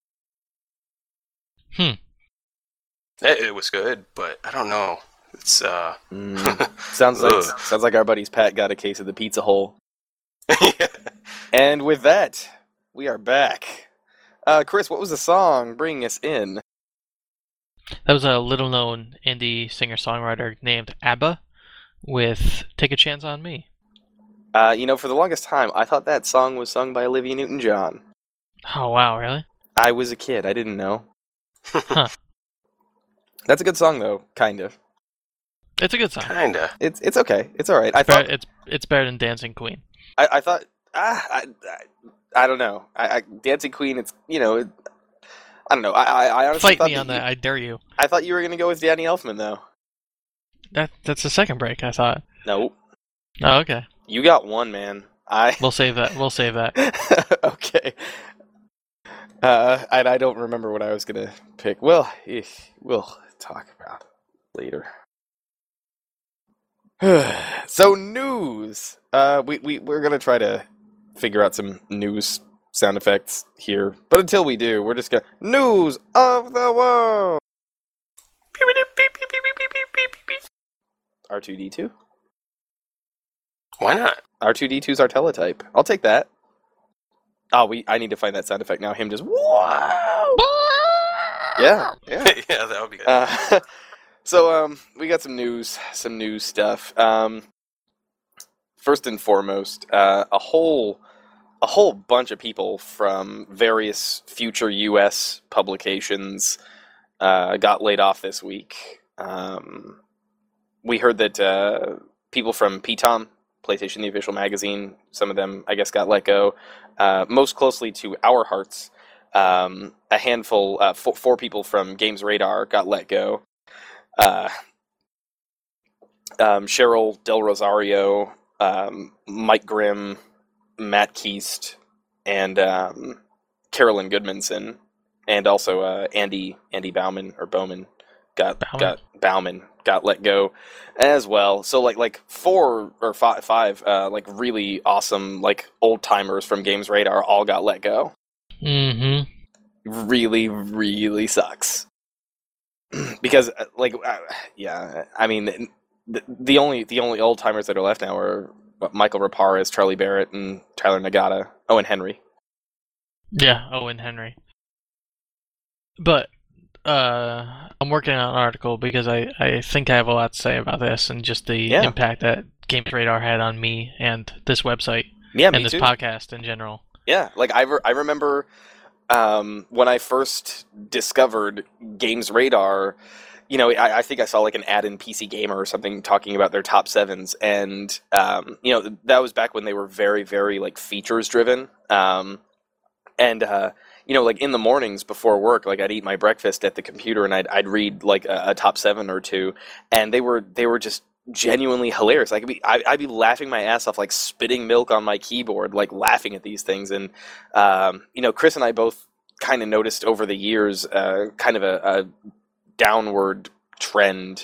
Hmm. It, it was good, but I don't know. It's uh. Mm, sounds like Ugh. sounds like our buddies Pat got a case of the pizza hole. Yeah. And with that, we are back. Uh, Chris, what was the song bringing us in? That was a little-known indie singer-songwriter named ABBA with "Take a Chance on Me." Uh, you know, for the longest time, I thought that song was sung by Olivia Newton-John. Oh wow, really? I was a kid. I didn't know. Huh. That's a good song, though. Kind of. It's a good song. Kinda. It's it's okay. It's all right. I Better- thought. it's it's better than Dancing Queen. I, I thought. Ah, I, I, I don't know. I, I Dancing Queen. It's you know. It, I don't know. I I, I honestly Fight thought me on you- that, I dare you. I thought you were gonna go with Danny Elfman, though. That that's the second break, I thought. No, Oh, okay. you got one, man. I. We'll save that. We'll save that. Okay. Uh, and I don't remember what I was gonna pick. Well, eh, we'll talk about it later. So news. Uh, we we we're gonna try to figure out some news sound effects here, but until we do, we're just gonna news of the world. R two D two. Why not? R two D two is our teletype. I'll take that. Oh, we. I need to find that sound effect now. Him just wow. Yeah, yeah. Yeah, that would be good. Uh, so, um, we got some news, some news stuff. Um, first and foremost, uh, a whole, a whole bunch of people from various future U S publications uh, got laid off this week. Um, we heard that uh, people from P TOM, PlayStation the Official Magazine, some of them, I guess, got let go. Uh, most closely to our hearts, um, a handful, uh, four, four people from Games Radar got let go. Uh, um, Cheryl Del Rosario, um, Mike Grimm, Matt Keast, and um, Carolyn Goodmanson, and also uh, Andy Andy Bauman or Bowman got Bauman. got Bauman got let go as well. So like like four or five five uh, like really awesome like old timers from Games Radar all got let go. Mm-hmm. Really really sucks. Because uh, like uh, yeah, I mean the, the only the only old timers that are left now are what, Michael Raparez, Charlie Barrett, and Tyler Nagata. Owen Henry. Yeah, Owen Henry. But uh, I'm working on an article because I, I think I have a lot to say about this and just the Yeah. impact that Games Radar had on me and this website Yeah, me and this too. podcast in general. Yeah, like I, re- I remember um, when I first discovered Games Radar, you know, I, I think I saw like an ad in P C Gamer or something talking about their top sevens, and um, you know, that was back when they were very, very like features driven. Um, and uh, you know, like in the mornings before work, like I'd eat my breakfast at the computer and I'd I'd read like a, a top seven or two, and they were they were just genuinely hilarious. I could be I, I'd be laughing my ass off, like spitting milk on my keyboard, like laughing at these things. And um, you know, Chris and I both kind of noticed over the years uh, kind of a, a downward trend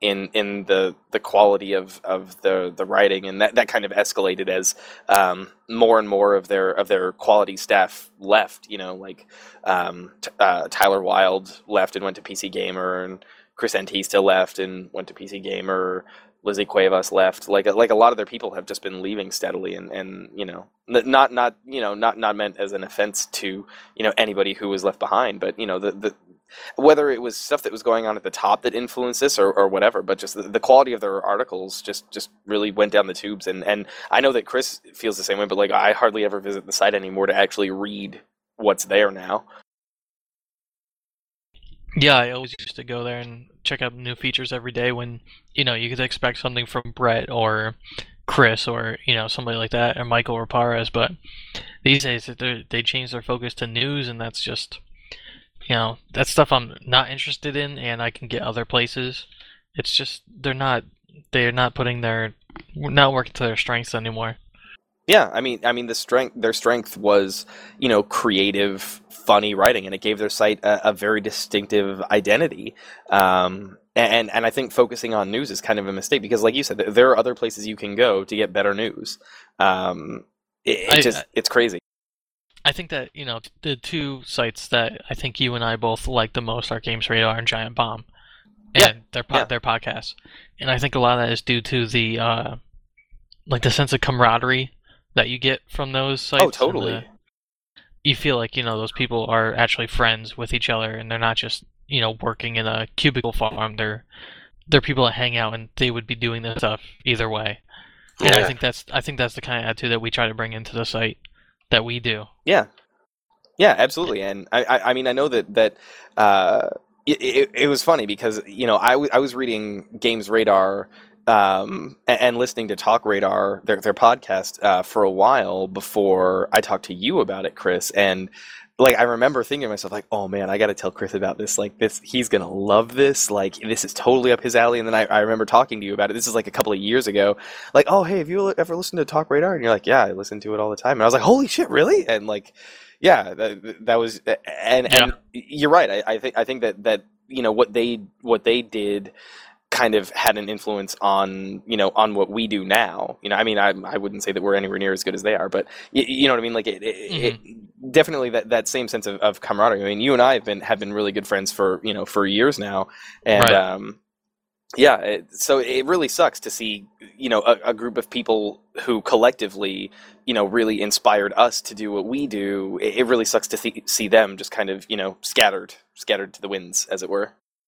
in in the the quality of, of the the writing, and that, that kind of escalated as um, more and more of their of their quality staff left. You know, like um, t- uh, Tyler Wilde left and went to P C Gamer, and Chris Antista left and went to P C Gamer. Lizzie Cuevas left. Like like a lot of their people have just been leaving steadily, and, and you know, not not you know not not meant as an offense to you know anybody who was left behind, but you know the the whether it was stuff that was going on at the top that influenced this or, or whatever, but just the, the quality of their articles just just really went down the tubes. And and I know that Chris feels the same way, but like I hardly ever visit the site anymore to actually read what's there now. Yeah, I always used to go there and check out new features every day when, you know, you could expect something from Brett or Chris or, you know, somebody like that, or Michael or Parez, but these days they change their focus to news, and that's just, you know, that's stuff I'm not interested in, and I can get other places. It's just, they're not, they're not putting their, not working to their strengths anymore. Yeah, I mean, I mean, the strength, their strength was, you know, creative, funny writing, and it gave their site a, a very distinctive identity. Um, and and I think focusing on news is kind of a mistake because, like you said, there are other places you can go to get better news. Um, it, it I, just it's crazy. I think that, you know, the two sites that I think you and I both like the most are Games Radar and Giant Bomb, and Yeah, their po- yeah. their podcasts. And I think a lot of that is due to the uh, like the sense of camaraderie that you get from those sites. Oh, and totally. the- you feel like, you know, those people are actually friends with each other, and they're not just, you know, working in a cubicle farm. They're they're people that hang out, and they would be doing this stuff either way. And I Yeah. think that's I think that's the kind of attitude that we try to bring into the site that we do. Yeah, yeah, absolutely. And I, I, I mean, I know that that uh, it, it, it was funny because you know I, w- I was reading Games Radar um, and, and listening to Talk Radar, their their podcast, uh, for a while before I talked to you about it, Chris. And like I remember thinking to myself, like, oh man, I got to tell Chris about this. Like this, he's gonna love this. Like this is totally up his alley. And then I, I remember talking to you about it. This is like a couple of years ago. Like, oh hey, have you ever listened to Talk Radar? And you're like, yeah, I listen to it all the time. And I was like, holy shit, really? And like, yeah, that, that was, and Yeah. and you're right. I, I think I think that that you know what they what they did kind of had an influence on you know on what we do now. You know, I mean, I I wouldn't say that we're anywhere near as good as they are, but you, you know what I mean. Like it, it, it definitely that, that same sense of, of camaraderie. I mean, you and I have been have been really good friends for you know for years now, and Right. um, yeah. It, so it really sucks to see you know a, a group of people who collectively you know really inspired us to do what we do. It, it really sucks to see, see them just kind of you know scattered scattered to the winds, as it were.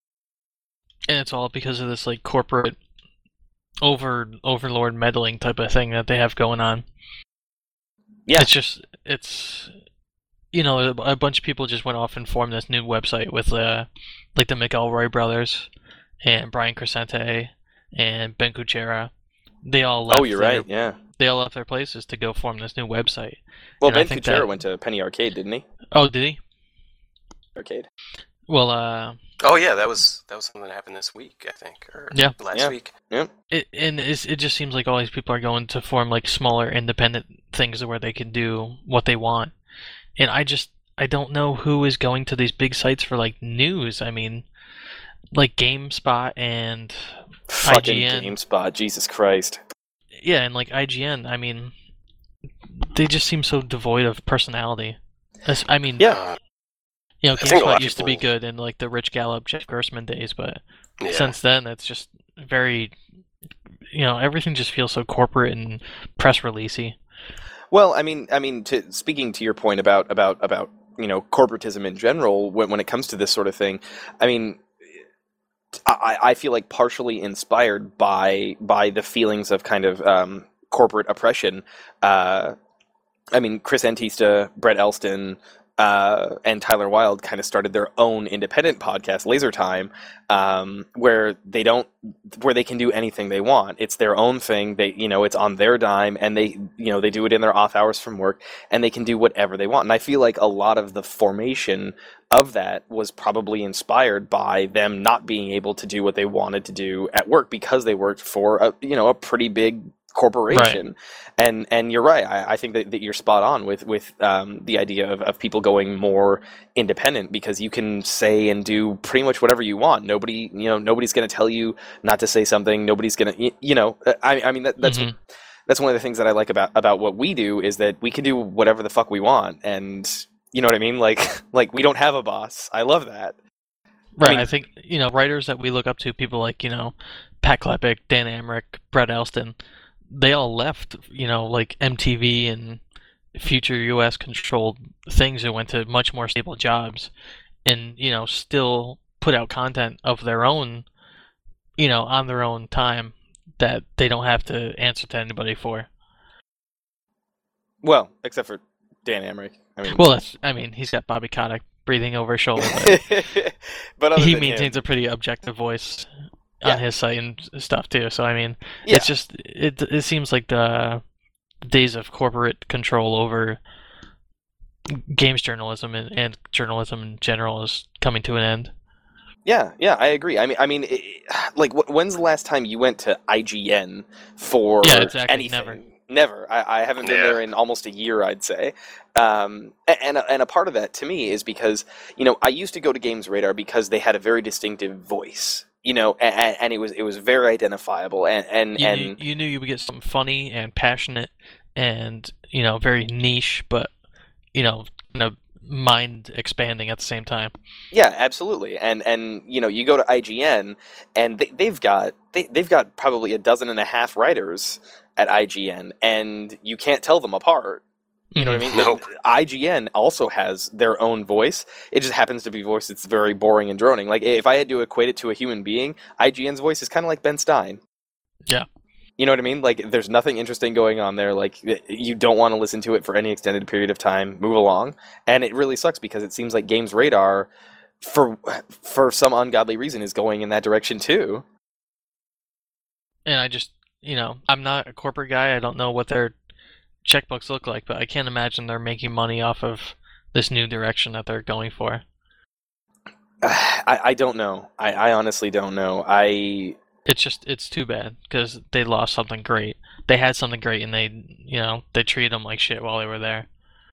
And it's all because of this like corporate over overlord meddling type of thing that they have going on. Yeah. It's just it's you know a, a bunch of people just went off and formed this new website with uh like the McElroy brothers and Brian Crescente and Ben Kuchera. They all left Oh, you're their, right. Yeah. They all left their places to go form this new website. Well, And I Ben think Kuchera that- went to Penny Arcade, didn't he? Oh, did he? Arcade. Well, uh, Oh yeah, that was that was something that happened this week, I think, or Yeah. last Yeah. week. it and it's, it just seems like all these people are going to form like smaller independent things where they can do what they want. And I just I don't know who is going to these big sites for like news. I mean, like GameSpot and Fucking I G N. GameSpot, Jesus Christ. Yeah, and like I G N. I mean, they just seem so devoid of personality. As- I mean, Yeah. Uh, you know, I think a lot GameSpot of used to be people- good in like the Rich Gallup, Jeff Gersman days, but yeah. since then it's just very, you know, everything just feels so corporate and press releasey. Well, I mean, I mean, to, speaking to your point about about about you know corporatism in general, when when it comes to this sort of thing, I mean, I, I feel like partially inspired by by the feelings of kind of um, corporate oppression. Uh, I mean, Chris Antista, Brett Elston, uh, and Tyler Wilde kind of started their own independent podcast, Laser Time, um, where they don't, where they can do anything they want. It's their own thing. They, you know, it's on their dime, and they, you know, they do it in their off hours from work, and they can do whatever they want. And I feel like a lot of the formation of that was probably inspired by them not being able to do what they wanted to do at work because they worked for a, you know, a pretty big corporation. And and you're right. I, I think that, that you're spot on with with um, the idea of, of people going more independent, because you can say and do pretty much whatever you want. Nobody, you know, nobody's going to tell you not to say something. Nobody's going to, you know, I, I mean, that, that's Mhm. that's one of the things that I like about about what we do, is that we can do whatever the fuck we want, and you know what I mean. Like like we don't have a boss. I love that. Right. mean- I think, you know, writers that we look up to, people like, you know, Pat Klepek, Dan Amrich, Brett Elston, they all left, you know, like M T V and future U S controlled things, and went to much more stable jobs, and, you know, still put out content of their own, you know, on their own time, that they don't have to answer to anybody for. Well, except for Dan Amrich. I mean, Well, that's, I mean, he's got Bobby Kotick breathing over his shoulder, but but other he than maintains him, a pretty objective voice Yeah. on his site and stuff too. So I mean, yeah. it's just it. It seems like the days of corporate control over games journalism and, and journalism in general is coming to an end. Yeah, yeah, I agree. I mean, I mean, it, like, wh- when's the last time you went to I G N for Yeah, exactly, anything? never. Never. I, I haven't been Yeah. there in almost a year, I'd say. Um, a- and a, and a part of that to me is because, you know, I used to go to Games Radar because they had a very distinctive voice, you know, and, and it was it was very identifiable, and and, You, and knew, you knew you would get something funny and passionate and, you know, very niche, but, you know, kind of mind expanding at the same time. yeah, absolutely. And and you know, you go to I G N, and they, they've got they, they've got probably a dozen and a half writers at I G N, and you can't tell them apart. You know what I mean? Nope. I G N also has their own voice. It just happens to be a voice that's very boring and droning. Like, if I had to equate it to a human being, I G N's voice is kind of like Ben Stein. Yeah. You know what I mean? Like, there's nothing interesting going on there. Like, you don't want to listen to it for any extended period of time. Move along. And it really sucks, because it seems like Games Radar, for for some ungodly reason, is going in that direction too. And I just, you know, I'm not a corporate guy. I don't know what their checkbooks look like, but I can't imagine they're making money off of this new direction that they're going for. I, I don't know. I, I honestly don't know. I It's just, it's too bad, because they lost something great. They had something great, and they, you know, they treated them like shit while they were there.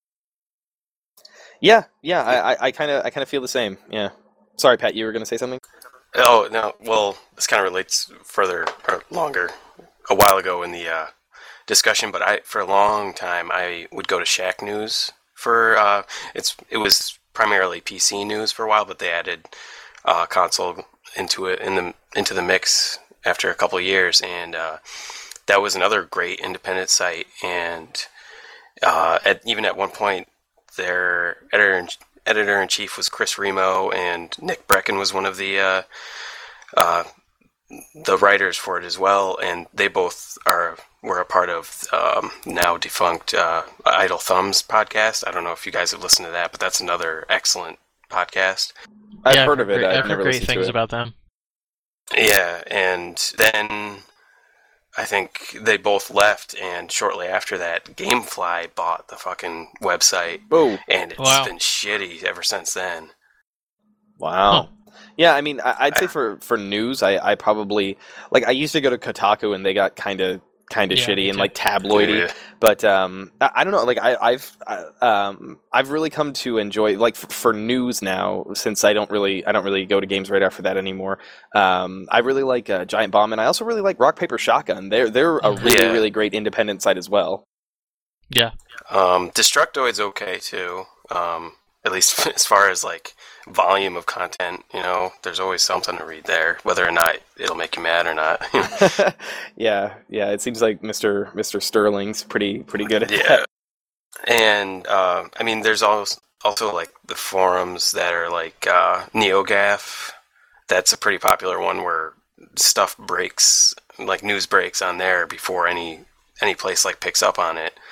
yeah yeah. I I kind of I kind of feel the same. Yeah. Sorry, Pat. You were gonna say something? Oh no, well, this kind of relates further or longer a while ago in the uh, discussion, but I for a long time I would go to Shack News for uh, it's it was primarily P C news for a while, but they added uh, console into it in the into the mix after a couple of years, and uh, that was another great independent site. And uh, at even at one point, their editor editor in chief was Chris Remo, and Nick Brecken was one of the uh, uh, the writers for it as well, and they both are were a part of um, now defunct uh, Idle Thumbs podcast. I don't know if you guys have listened to that, but that's another excellent podcast. I've Yeah, heard of it. great, I've, I've heard never great listened things to it. about them. Yeah, and then I think they both left, and shortly after that, Gamefly bought the fucking website, Oh, and it's Wow. been shitty ever since then. wow. Yeah, I mean, I, I'd say for, for news, I, I probably like I used to go to Kotaku, and they got kind of kind of Yeah, me shitty and too. like tabloidy. Yeah. But um, I, I don't know. Like I, I've I, um, I've really come to enjoy like for, for news now, since I don't really I don't really go to Games Radar for that anymore. Um, I really like uh, Giant Bomb, and I also really like Rock Paper Shotgun. They're they're a Mhm. really Yeah. really great independent site as well. Yeah. Um, Destructoid's okay too. Um, at least as far as like volume of content, you know, there's always something to read there, whether or not it'll make you mad or not. yeah, yeah. It seems like Mister Mister Sterling's pretty pretty good at Yeah. that. And uh, I mean, there's also also like the forums that are like uh, NeoGAF. That's a pretty popular one where stuff breaks, like news breaks on there before any any place like picks up on it.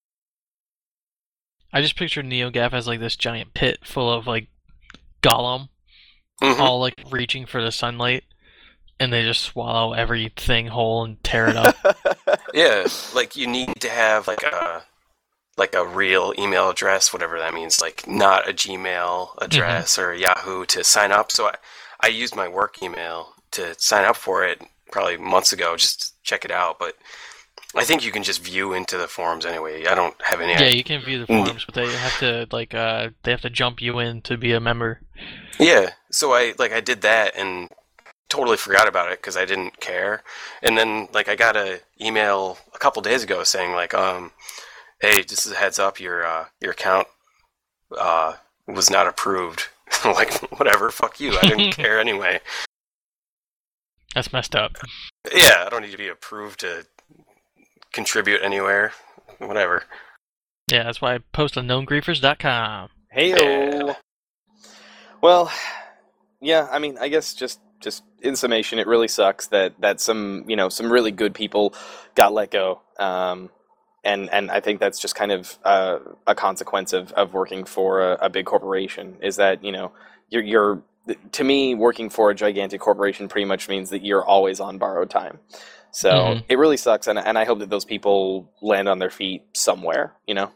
I just pictured NeoGAF as like this giant pit full of like Gollum, Mhm. all like reaching for the sunlight, and they just swallow everything whole and tear it up. Yeah, like you need to have like a like a real email address, whatever that means, like not a Gmail address or Yahoo to sign up. So I, I used my work email to sign up for it probably months ago just to check it out, but I think you can just view into the forums anyway. I don't have any Yeah, idea. you can view the forums, but they have to like uh they have to jump you in to be a member. Yeah, so I like I did that and totally forgot about it because I didn't care. And then like I got a email a couple days ago saying like, um, hey, just as a heads up, your uh, your account uh, was not approved. Like whatever, fuck you. I didn't care anyway. That's messed up. Yeah, I don't need to be approved to contribute anywhere. Whatever. Yeah, that's why I post on known griefers dot com. Hey-o. Yeah. Well, yeah, I mean, I guess just just in summation, it really sucks that, that some, you know, some really good people got let go. Um, and, and I think that's just kind of uh, a consequence of, of working for a, a big corporation, is that, you know, you're, you're, to me, working for a gigantic corporation pretty much means that you're always on borrowed time. So Mhm. it really sucks, and, and I hope that those people land on their feet somewhere, you know?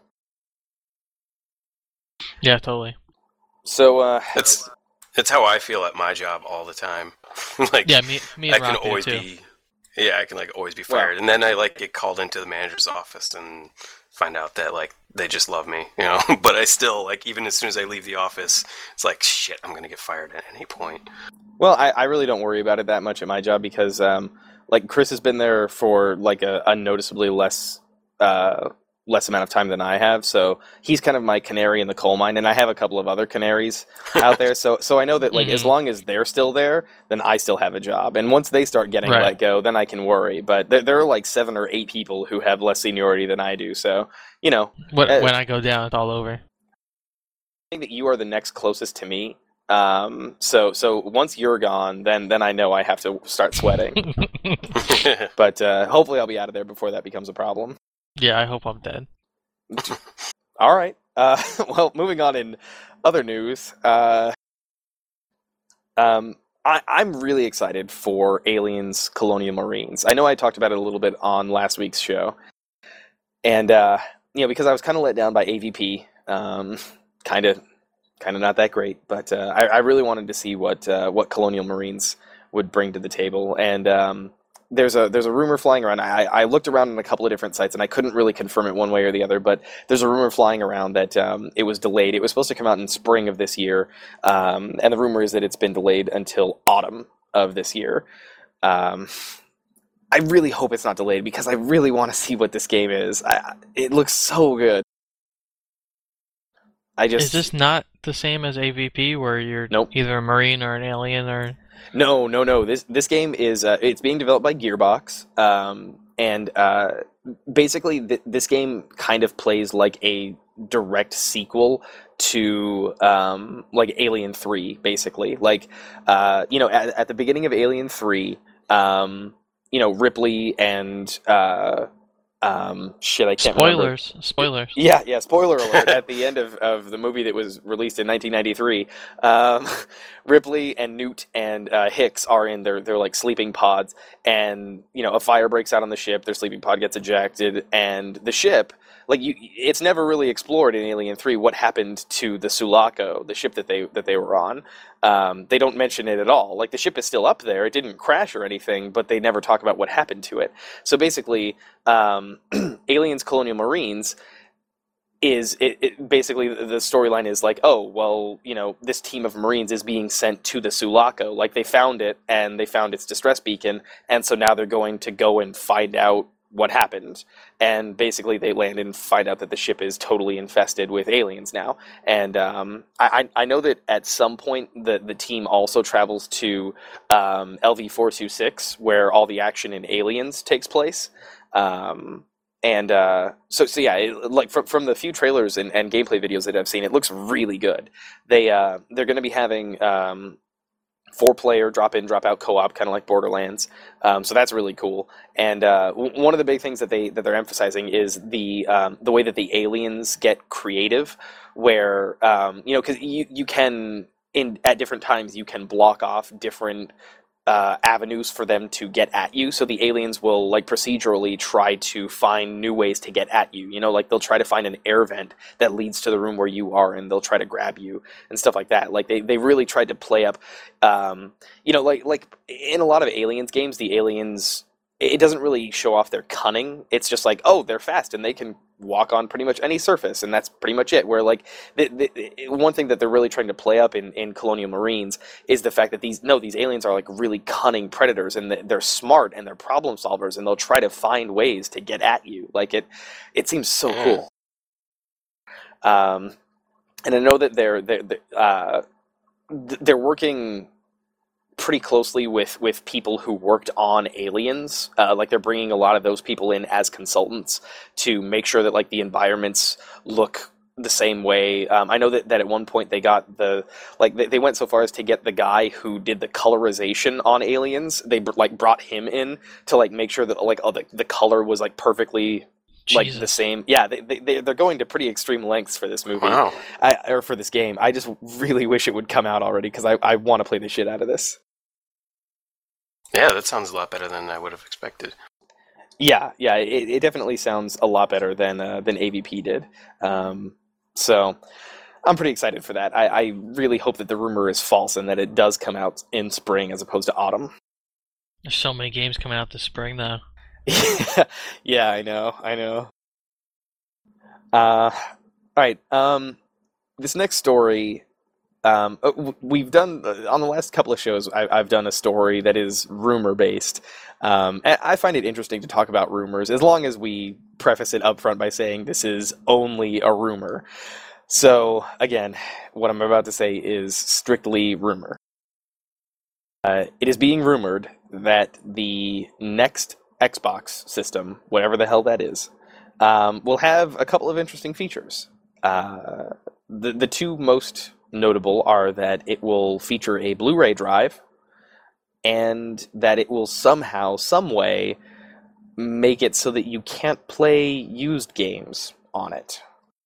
Yeah, totally. So, uh, That's that's how I feel at my job all the time. Like Yeah, me, me I and can Rock do always too. be yeah, I can like always be Well- fired. And then I like get called into the manager's office and find out that like they just love me, you know. But I still like even as soon as I leave the office, it's like shit, I'm gonna get fired at any point. well, I, I really don't worry about it that much at my job because, um, like, Chris has been there for, like, a, a noticeably less, uh, less amount of time than I have, so he's kind of my canary in the coal mine, and I have a couple of other canaries out there, so so I know that, like, as Mhm. long as they're still there, then I still have a job, and once they start getting Right. let go, then I can worry, but there, there are, like, seven or eight people who have less seniority than I do, so, you know, When, Uh, when I go down, it's all over. I think that you are the next closest to me, um, so so once you're gone, then then I know I have to start sweating, but uh, hopefully I'll be out of there before that becomes a problem. Yeah, I hope I'm dead. All right. Uh, well, moving on in other news. Uh, um, I, I'm really excited for Aliens Colonial Marines. I know I talked about it a little bit on last week's show. And, uh, you know, because I was kind of let down by A V P. Um, kind of kind of not that great. But uh, I, I really wanted to see what uh, what Colonial Marines would bring to the table. And um, there's a there's a rumor flying around. I, I looked around on a couple of different sites, and I couldn't really confirm it one way or the other, but there's a rumor flying around that um, it was delayed. It was supposed to come out in spring of this year, um, and the rumor is that it's been delayed until autumn of this year. Um, I really hope it's not delayed, because I really want to see what this game is. I, it looks so good. I just Is this not the same as A V P, where you're Nope. either a Marine or an alien, or No, no, no. This this game is uh, it's being developed by Gearbox, um, and uh, basically th- this game kind of plays like a direct sequel to um, like Alien three, basically. Like, uh, you know, at, at the beginning of Alien three, um, you know, Ripley and uh, um, shit, I can't remember. spoilers? Spoilers. Yeah, yeah. Spoiler alert! At the end of, of the movie that was released in nineteen ninety-three, um, Ripley and Newt and uh, Hicks are in their their like sleeping pods, and you know a fire breaks out on the ship. Their sleeping pod gets ejected, and the ship, like you, it's never really explored in Alien three what happened to the Sulaco, the ship that they that they were on. Um, they don't mention it at all. Like the ship is still up there; it didn't crash or anything, but they never talk about what happened to it. So basically, um, Aliens Colonial Marines is it, it basically the storyline is like, oh well, you know, this team of Marines is being sent to the Sulaco. Like they found it and they found its distress beacon, and so now they're going to go and find out what happened. And basically they land and find out that the ship is totally infested with aliens now. And um, I, I know that at some point the, the team also travels to um, L V four twenty-six, where all the action in Aliens takes place. Um, and uh, so, so yeah, it, like from from the few trailers and, and gameplay videos that I've seen, it looks really good. They uh, they're going to be having um, four player drop in drop out co-op, kind of like Borderlands. Um, so that's really cool. And uh, w- one of the big things that they that they're emphasizing is the um, the way that the aliens get creative, where um, you know because you you can in at different times you can block off different Uh, avenues for them to get at you. So the aliens will like procedurally try to find new ways to get at you. You know, like they'll try to find an air vent that leads to the room where you are, and they'll try to grab you and stuff like that. Like they, they really tried to play up, um, you know, like like in a lot of aliens games, the aliens it doesn't really show off their cunning. It's just like, oh, they're fast and they can walk on pretty much any surface, and that's pretty much it. Where like the, the, one thing that they're really trying to play up in, in Colonial Marines is the fact that these no these aliens are like really cunning predators, and they're smart and they're problem solvers, and they'll try to find ways to get at you. Like it, it seems so cool. Um, and I know that they're they're uh, they're working pretty closely with, with people who worked on Aliens. Uh, like they're bringing a lot of those people in as consultants to make sure that like the environments look the same way. Um, I know that, that at one point they got the like they, they went so far as to get the guy who did the colorization on Aliens. They like brought him in to like make sure that like oh, the the color was like perfectly like Jesus. the same. Yeah, they they they're going to pretty extreme lengths for this movie. Wow. I, or for this game. I just really wish it would come out already because I I want to play the shit out of this. Yeah, that sounds a lot better than I would have expected. Yeah, yeah, it, it definitely sounds a lot better than uh, than A V P did. Um, so I'm pretty excited for that. I, I really hope that the rumor is false and that it does come out in spring as opposed to autumn. There's so many games coming out this spring, though. Yeah, I know, I know. Uh, all right, um, this next story. Um, we've done on the last couple of shows. I, I've done a story that is rumor based. Um, and I find it interesting to talk about rumors as long as we preface it up front by saying this is only a rumor. So again, what I'm about to say is strictly rumor. Uh, it is being rumored that the next Xbox system, whatever the hell that is, um, will have a couple of interesting features. Uh, the the two most notable are that it will feature a Blu-ray drive and that it will somehow, some way, make it so that you can't play used games on it.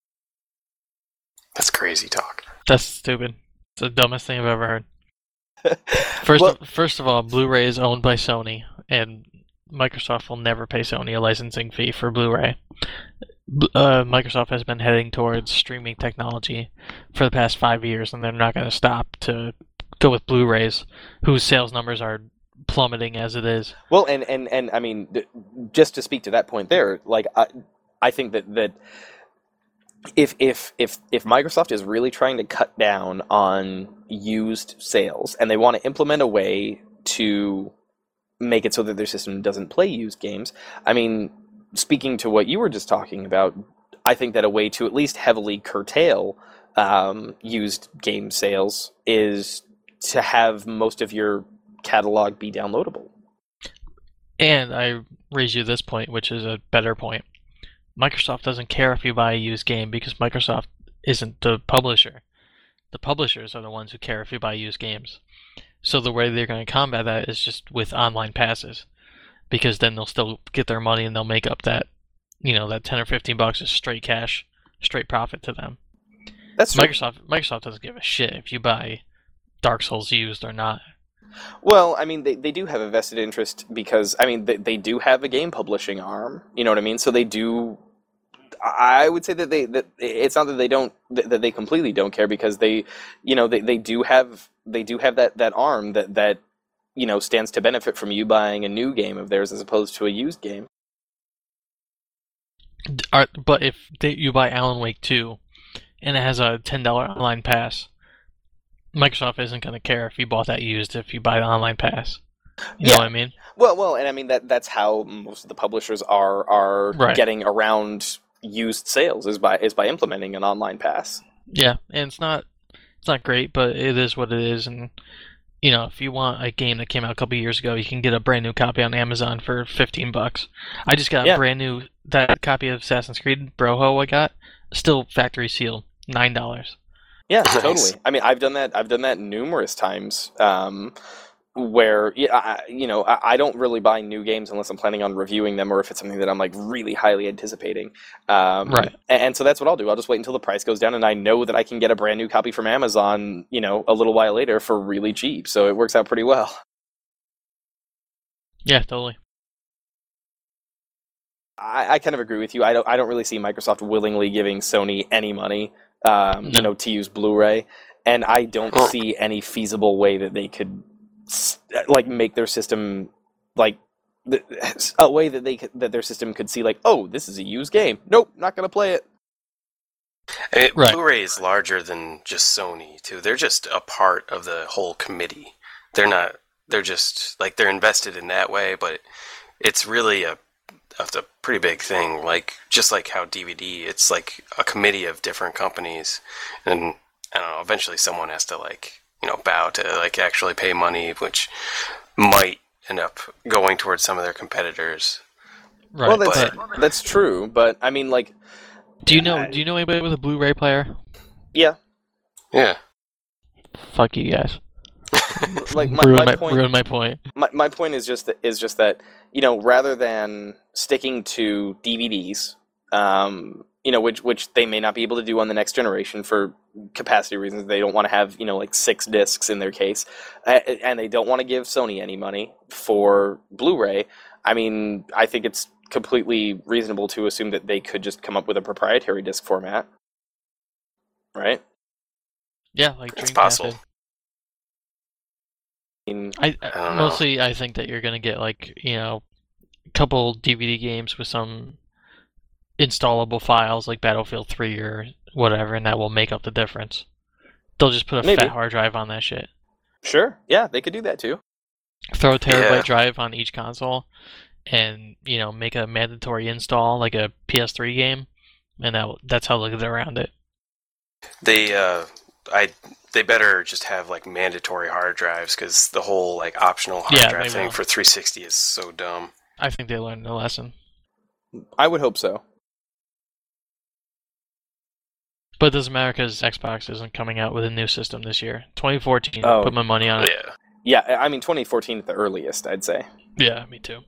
That's crazy talk. That's stupid. It's the dumbest thing I've ever heard. First, Well- of, first of all, Blu-ray is owned by Sony, and Microsoft will never pay Sony a licensing fee for Blu-ray. B- Uh, Microsoft has been heading towards streaming technology for the past five years, and they're not going to stop to go with Blu-rays, whose sales numbers are plummeting as it is. Well, and, and, and I mean, th- just to speak to that point there, like, I, I think that, that if, if, if, if Microsoft is really trying to cut down on used sales, and they want to implement a way to make it so that their system doesn't play used games, I mean, speaking to what you were just talking about, I think that a way to at least heavily curtail um, used game sales is to have most of your catalog be downloadable. And I raise you this point, which is a better point. Microsoft doesn't care if you buy a used game because Microsoft isn't the publisher. The publishers are the ones who care if you buy used games. So the way they're going to combat that is just with online passes, because then they'll still get their money and they'll make up that, you know, that ten or fifteen bucks is straight cash, straight profit to them. That's true. Microsoft Microsoft doesn't give a shit if you buy Dark Souls used or not. Well, I mean, they, they do have a vested interest because, I mean, they, they do have a game publishing arm, you know what I mean? So they do, I would say that they, that it's not that they don't, that they completely don't care because they, you know, they, they do have, they do have that, that arm that, that, you know, stands to benefit from you buying a new game of theirs as opposed to a used game. Are- But if they, you buy Alan Wake two and it has a ten dollars online pass, Microsoft isn't going to care if you bought that used if you buy the online pass. You Yeah. know what I mean? Well, well, and I mean that that's how most of the publishers are are Right. getting around used sales is by is by implementing an online pass. Yeah, and it's not it's not great, but it is what it is. And you know, if you want a game that came out a couple years ago, you can get a brand new copy on Amazon for fifteen bucks. I just got Yeah. a brand new that copy of Assassin's Creed Broho I got, still factory sealed, nine dollars. Yeah, Nice. totally. I mean, I've done that. I've done that numerous times. Um, where yeah, I, you know, I, I don't really buy new games unless I'm planning on reviewing them, or if it's something that I'm like really highly anticipating. Um, Right. And, and so that's what I'll do. I'll just wait until the price goes down, and I know that I can get a brand new copy from Amazon, you know, a little while later for really cheap. So it works out pretty well. Yeah, totally. I, I kind of agree with you. I don't. I don't really see Microsoft willingly giving Sony any money, um, No. you know, to use Blu-ray, and I don't Oh. see any feasible way that they could, s- like, make their system like the, a way that they could, that their system could see like, oh, this is a used game. Nope, not gonna play it. I mean, Right. Blu-ray is larger than just Sony too. They're just a part of the whole committee. They're not. They're just like they're invested in that way, but it's really a, a, a pretty big thing. Like just like how D V D, it's like a committee of different companies, and I don't know. Eventually, someone has to like you know bow to like actually pay money, which might end up going towards some of their competitors. Right. Well, that's but that's true, but I mean, like, do you know? Do you know anybody with a Blu-ray player? yeah, Yeah. Fuck you guys. like my, ruin my my, point. ruin my point. My, my point is just that, is just that you know rather than sticking to D V Ds, um, you know which which they may not be able to do on the next generation for capacity reasons. They don't want to have you know like six discs in their case, uh, and they don't want to give Sony any money for Blu-ray. I mean, I think it's completely reasonable to assume that they could just come up with a proprietary disc format, right? Yeah, like It's Dreamcast possible. did. I mean, I, I I don't know. mostly I think that you're gonna get like you know a couple D V D games with some installable files like Battlefield three or whatever, and that will make up the difference. They'll just put a Maybe. fat hard drive on that shit. sure, yeah, they could do that too. Throw a terabyte Yeah. drive on each console, and you know make a mandatory install like a P S three game, and that that's how they'll get around it. They uh, I they better just have like mandatory hard drives because the whole like optional hard Yeah, drive they thing will. for three sixty is so dumb. I think they learned the lesson. I would hope so. But it doesn't matter because Xbox isn't coming out with a new system this year. twenty fourteen, Oh. put my money on it. Yeah. Yeah, I mean twenty fourteen at the earliest, I'd say. Yeah, me too.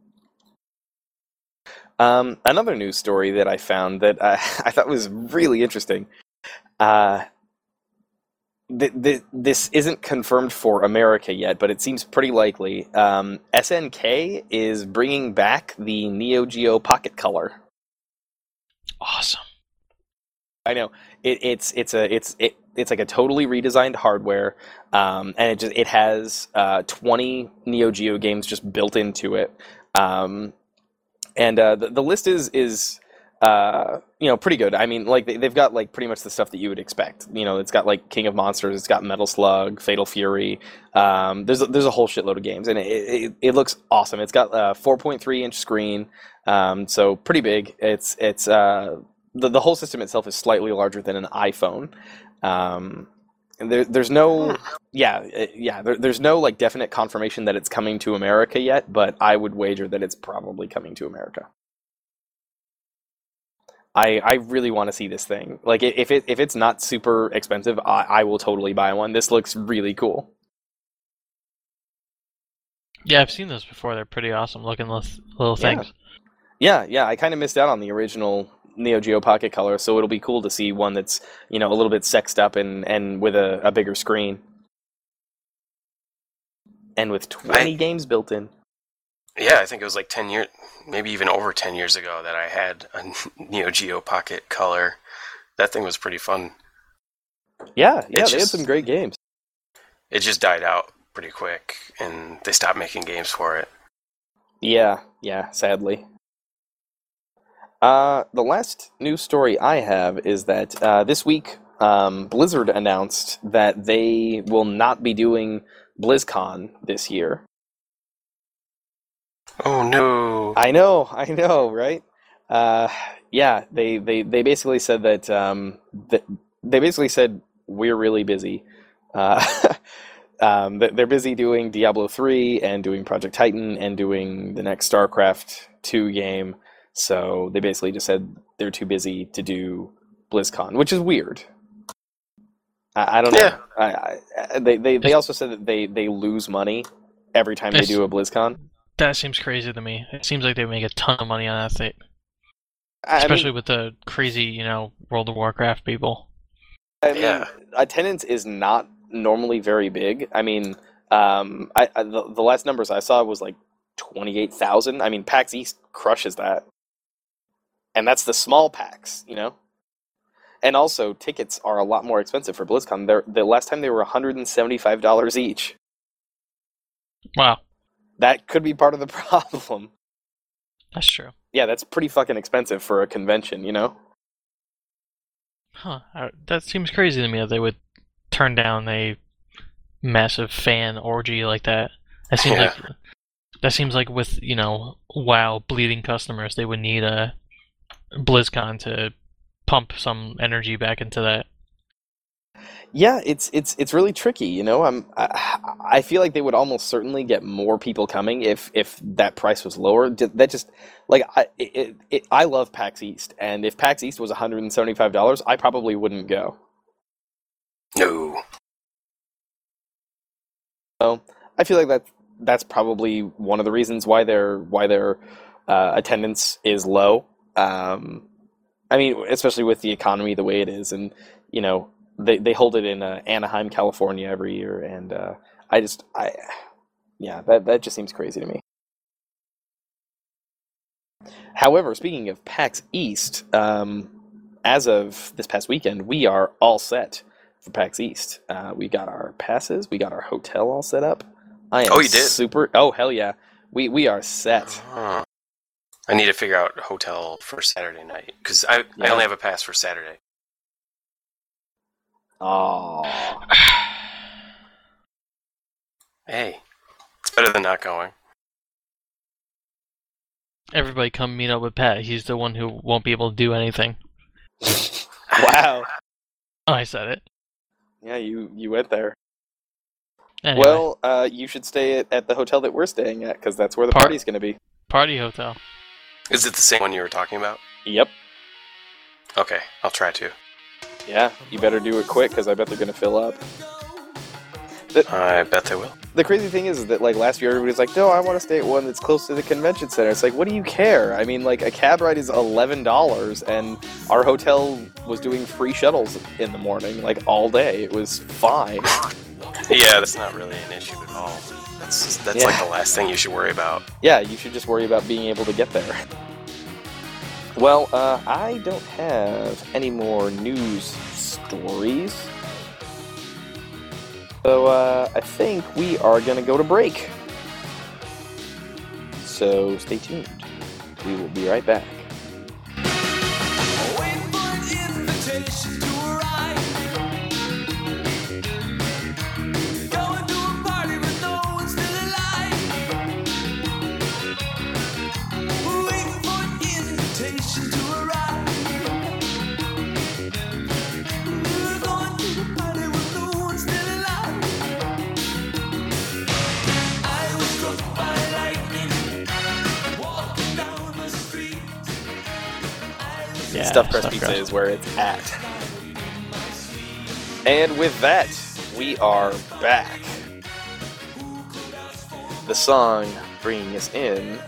Um, another news story that I found that uh, I thought was really interesting. Uh, th- th- this isn't confirmed for America yet, but it seems pretty likely. Um, S N K is bringing back the Neo Geo Pocket Color. Awesome. I know it, it's it's a it's it, it's like a totally redesigned hardware, um, and it just it has uh, twenty Neo Geo games just built into it, um, and uh, the the list is is uh, you know pretty good. I mean, like they, they've got like pretty much the stuff that you would expect. You know, it's got like King of Monsters, it's got Metal Slug, Fatal Fury. Um, there's a, there's a whole shitload of games, and it it, it looks awesome. It's got a four point three inch screen, um, so pretty big. It's it's uh, the the whole system itself is slightly larger than an iPhone. Um, and there, there's no, yeah, it- yeah, there, there's no like definite confirmation that it's coming to America yet, but I would wager that it's probably coming to America. I I really want to see this thing. Like i- if it if it's not super expensive, I, I will totally buy one. This looks really cool. Yeah, I've seen those before. They're pretty awesome looking little, little Yeah. things. Yeah, yeah, I kind of missed out on the original Neo Geo Pocket Color, so it'll be cool to see one that's, you know, a little bit sexed up and, and with a, a bigger screen. And with twenty I- games built in. Yeah, I think it was like ten years, maybe even over ten years ago that I had a Neo Geo Pocket Color. That thing was pretty fun. Yeah, yeah, It's they had just- some great games. It just died out pretty quick, and they stopped making games for it. Yeah, yeah, sadly. Uh, the last news story I have is that uh, this week um, Blizzard announced that they will not be doing BlizzCon this year. Oh no! I know, I know, right? Uh, yeah, they, they, they basically said that, um, that they basically said we're really busy. Uh, um, that they're busy doing Diablo three and doing Project Titan and doing the next StarCraft two game. So they basically just said they're too busy to do BlizzCon, which is weird. I, I don't know. Yeah. I, I, they, they, they also said that they, they lose money every time they Yes. do a BlizzCon. That seems crazy to me. It seems like they make a ton of money on that thing, I mean, especially with the crazy, you know, World of Warcraft people. I mean, Yeah. attendance is not normally very big. I mean, um, I, I the, the last numbers I saw was like twenty-eight thousand. I mean, PAX East crushes that. And that's the small PAX, you know? And also, tickets are a lot more expensive for BlizzCon. They're, the last time they were one hundred seventy-five dollars each. Wow. that could be part of the problem. That's true. Yeah, that's pretty fucking expensive for a convention, you know? Huh. I- That seems crazy to me that they would turn down a massive fan orgy like that. That seems Yeah. like that seems like with, you know, WoW bleeding customers, they would need a BlizzCon to pump some energy back into that. Yeah, it's it's it's really tricky, you know. I'm I, I feel like they would almost certainly get more people coming if if that price was lower. D- That just like I it, it, I love PAX East, and if PAX East was one hundred seventy-five dollars, I probably wouldn't go. No. So I feel like that that's probably one of the reasons why their why their uh, attendance is low. Um, I mean, especially with the economy the way it is, and you know. They they hold it in uh, Anaheim, California every year, and uh, I just I yeah that that just seems crazy to me. However, speaking of PAX East, um, as of this past weekend, we are all set for PAX East. Uh, we got our passes, we got our hotel all set up. I am Oh, you did? super. Oh hell yeah, we we are set. Huh. I need to figure out a hotel for Saturday night because I, I Yeah. only have a pass for Saturday. Oh, Hey, it's better than not going. Everybody come meet up with Pat. He's the one who won't be able to do anything. wow. Oh, I said it. Yeah, you you went there. Anyway, Well, uh, you should stay at, at the hotel that we're staying at because that's where the Par- party's going to be. party hotel. Is it the same one you were talking about? Yep. Okay, I'll try to. Yeah, you better do it quick because I bet they're going to fill up. I bet they will. The crazy thing is that like last year everybody was like, no, I want to stay at one that's close to the convention center. It's like, what do you care? I mean, like a cab ride is eleven dollars and our hotel was doing free shuttles in the morning, like all day. It was fine. Yeah, that's not really an issue at all. That's just, that's Yeah. like the last thing you should worry about. Yeah, you should just worry about being able to get there. Well, uh, I don't have any more news stories. So, uh, I think we are going to go to break. So, stay tuned. We will be right back. Waiting for an invitation to arrive. Going to a party with no one still alive. Waiting for an invitation to arrive. We're going to a party with no one still alive. I was struck by lightning, walking down the street. Yeah, Stuffed Crust Stuffed Pizza Crust. is where it's at. And with that, we are back. The song bringing us in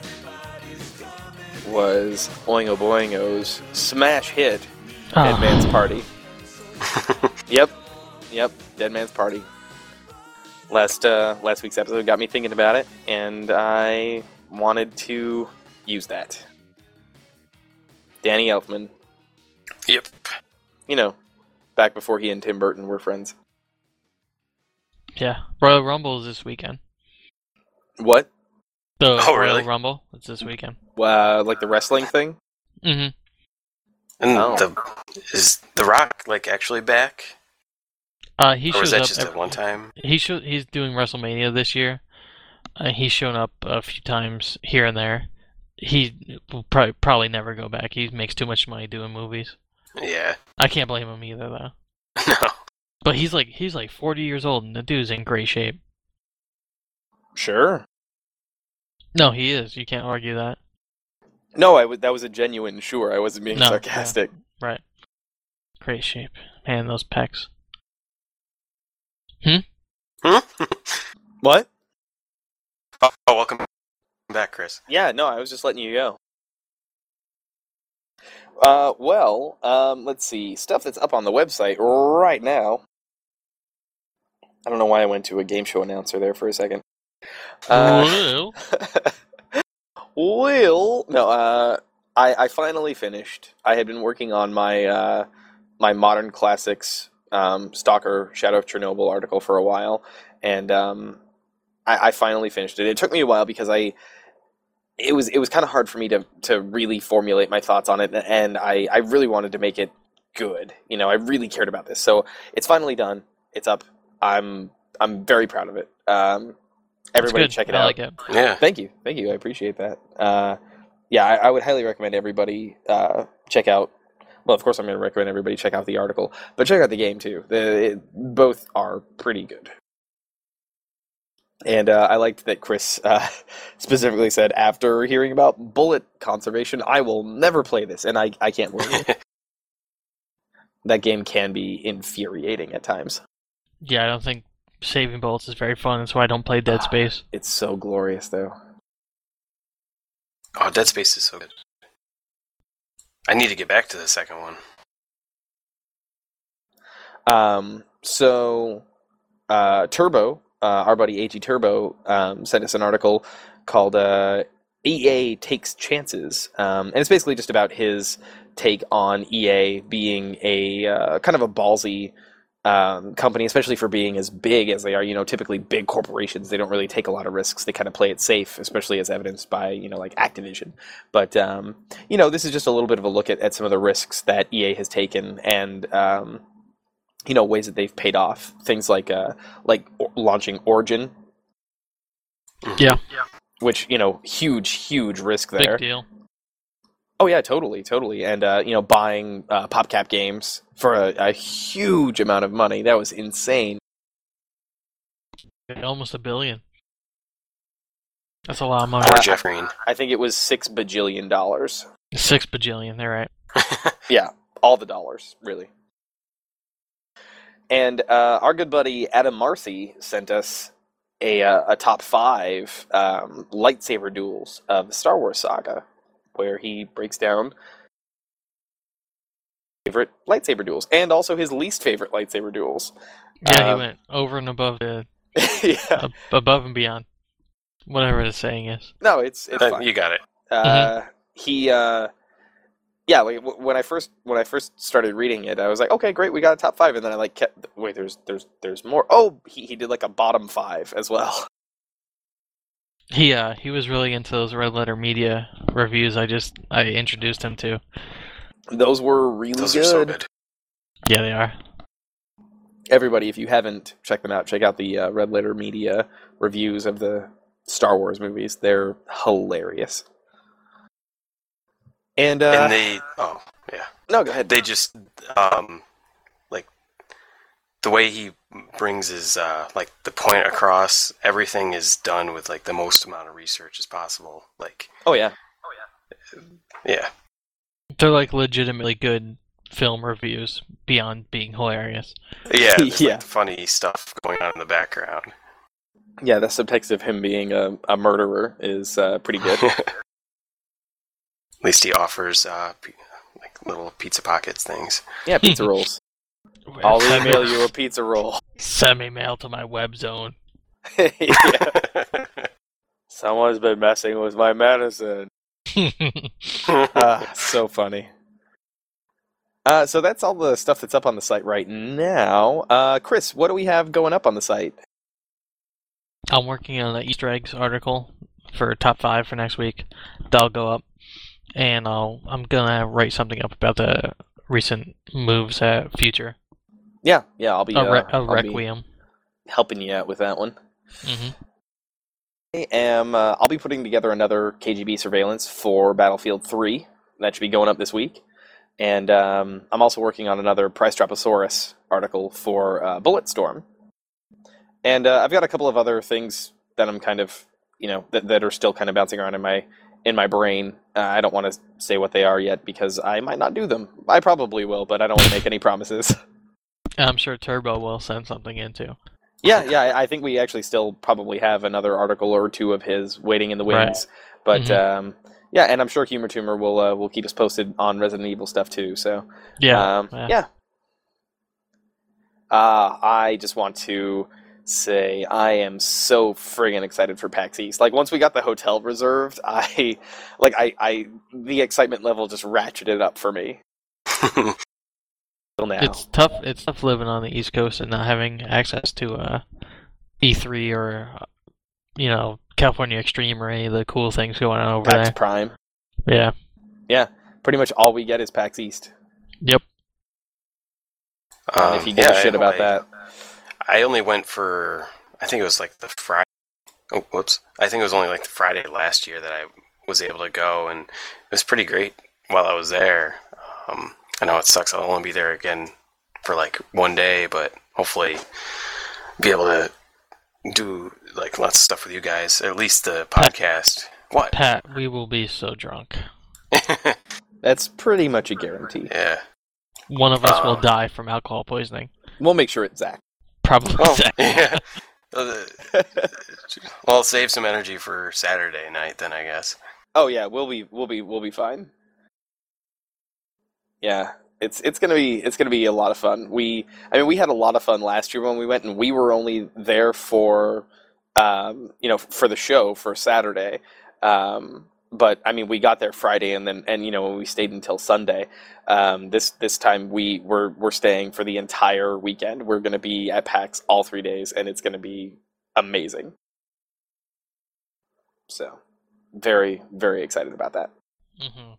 was Oingo Boingo's smash hit, Dead Oh. Man's Party. Yep, yep, Dead Man's Party. Last uh, last week's episode got me thinking about it, and I wanted to use that. Danny Elfman, Yep. you know, back before he and Tim Burton were friends. Yeah, Royal Rumble is this weekend. What? The Oh, Royal really? Rumble, it's this weekend. Uh, like the wrestling thing? Mm-hmm. And Oh. the is The Rock like actually back, Uh, he or was shows that up just every, at one time? He show, he's doing WrestleMania this year. Uh, he's shown up a few times here and there. He will probably probably never go back. He makes too much money doing movies. Yeah. I can't blame him either, though. No. But he's like he's like forty years old, and the dude's in great shape. Sure. No, he is. You can't argue that. No, I w- that was a genuine sure. I wasn't being No, sarcastic. Right. Great shape. Man, those pecs. Hmm? What? Oh, oh, welcome back, Chris. Yeah, no, I was just letting you go. Uh, well, um, let's see. Stuff that's up on the website right now. I don't know why I went to a game show announcer there for a second. Uh, Well, Well, no, uh, I, I finally finished. I had been working on my uh, my modern classics um, Stalker Shadow of Chernobyl article for a while, and um, I, I finally finished it. It took me a while because I it was it was kind of hard for me to to really formulate my thoughts on it, and I I really wanted to make it good. You know, I really cared about this. So it's finally done. It's up. I'm I'm very proud of it. Um, everybody good. check it I out. like it. Yeah. Thank you, thank you. I appreciate that. Uh, yeah, I, I would highly recommend everybody uh, check out. Well, of course, I'm going to recommend everybody check out the article, but check out the game too. The, it, both are pretty good. And uh, I liked that Chris uh, specifically said, after hearing about bullet conservation, I will never play this, and I, I can't blame you. That game can be infuriating at times. Yeah, I don't think saving bullets is very fun. That's why I don't play Dead Space. It's so glorious, though. Oh, Dead Space is so good. I need to get back to the second one. Um, so, uh, Turbo, uh, our buddy A G Turbo, um, sent us an article called uh, E A Takes Chances. Um, and it's basically just about his take on E A being a uh, kind of a ballsy um, company, especially for being as big as they are. You know, typically big corporations, they don't really take a lot of risks. They kind of play it safe, especially as evidenced by, you know, like Activision. But, um, you know, this is just a little bit of a look at, at some of the risks that E A has taken and, um, you know, ways that they've paid off. Things like uh, like o- launching Origin, Yeah, which, you know, huge, huge risk there. big deal. Oh yeah, totally, totally. And uh, you know, buying uh, PopCap Games for a, a huge amount of money. That was insane. Almost a billion. That's a lot of money. Poor Uh, Jeff Green. I think it was six bajillion dollars. Six bajillion, they're right. Yeah, all the dollars, really. And uh, our good buddy Adam Marcy sent us a uh, a top five um, lightsaber duels of the Star Wars saga, where he breaks down favorite lightsaber duels and also his least favorite lightsaber duels. Yeah, he Um, went over and above the yeah, ab- above and beyond. Whatever the saying is. no, it's it's Uh, fine. you got it. Uh, he, uh, yeah, like w- when I first when I first started reading it, I was like, okay, great, we got a top five, and then I like kept wait, there's there's there's more. Oh, he he did like a bottom five as well. He uh he was really into those Red Letter Media reviews I just I introduced him to. Those were really Those good. are so good. Yeah, they are. Everybody, if you haven't checked them out, check out the uh, Red Letter Media reviews of the Star Wars movies. They're hilarious. And, uh, And they, oh, yeah. no, go ahead. They just, um, like, the way he brings his, uh, like, the point across, everything is done with, like, the most amount of research as possible. Like, Oh yeah, yeah. They're like legitimately good film reviews beyond being hilarious. Yeah, there's, Yeah. like, funny stuff going on in the background. yeah. The subtext of him being a, a murderer is uh, pretty good. At least he offers, uh, p- like, little pizza pockets things. Yeah, pizza rolls. I'll Send me- email you a pizza roll. Send me mail to my web zone. Yeah. Someone's been messing with my medicine. Ah, so funny. Uh, so that's all the stuff that's up on the site right now. Uh, Chris, what do we have going up on the site? I'm working on an Easter eggs article for top five for next week. That'll go up, and I'll I'm gonna write something up about the recent moves at Future. Yeah, yeah, I'll be, A, uh, re- a I'll be Requiem. helping you out with that one. hmm I am. Uh, I'll be putting together another K G B surveillance for Battlefield three. That should be going up this week. And um, I'm also working on another Price Droposaurus article for uh, Bulletstorm. And uh, I've got a couple of other things that I'm kind of, you know, that, that are still kind of bouncing around in my in my brain. Uh, I don't want to say what they are yet because I might not do them. I probably will, but I don't want to make any promises. I'm sure Turbo will send something in too. Yeah, yeah, I I think we actually still probably have another article or two of his waiting in the Right. wings. But Mhm. um, yeah, and I'm sure Humor Tumor will uh, will keep us posted on Resident Evil stuff too. So Yeah. um, yeah. yeah. Uh, I just want to say I am so friggin' excited for PAX East. Like once we got the hotel reserved, I like I, I the excitement level just ratcheted up for me. Till now. It's tough. It's tough living on the East Coast and not having access to uh, E three or uh, you know, California Extreme or any of the cool things going on over PAX there. Prime. Yeah. Yeah, pretty much all we get is PAX East. Yep. And Um, if you give yeah, a shit I about only- that. I only went for, I think it was like the Friday. Oh, whoops. I think it was only like the Friday last year that I was able to go, and it was pretty great while I was there. Um, I know it sucks. I'll only be there again for like one day, but hopefully be able to do like lots of stuff with you guys, at least the podcast. What? Pat, we will be so drunk. That's pretty much a guarantee. Yeah. One of us will Um, die from alcohol poisoning. We'll make sure it's Zach. Probably. Well, Zach. yeah. Uh, Well, save some energy for Saturday night then, I guess. Oh yeah, we'll be we'll be we'll be fine. Yeah, it's it's gonna be it's gonna be a lot of fun. We I mean we had a lot of fun last year when we went, and we were only there for um, you know for the show for Saturday. Um, but I mean we got there Friday and then and you know we stayed until Sunday. Um, this this time we we're we're staying for the entire weekend. We're gonna be at PAX all three days, and it's gonna be amazing. So very very excited about that. hmm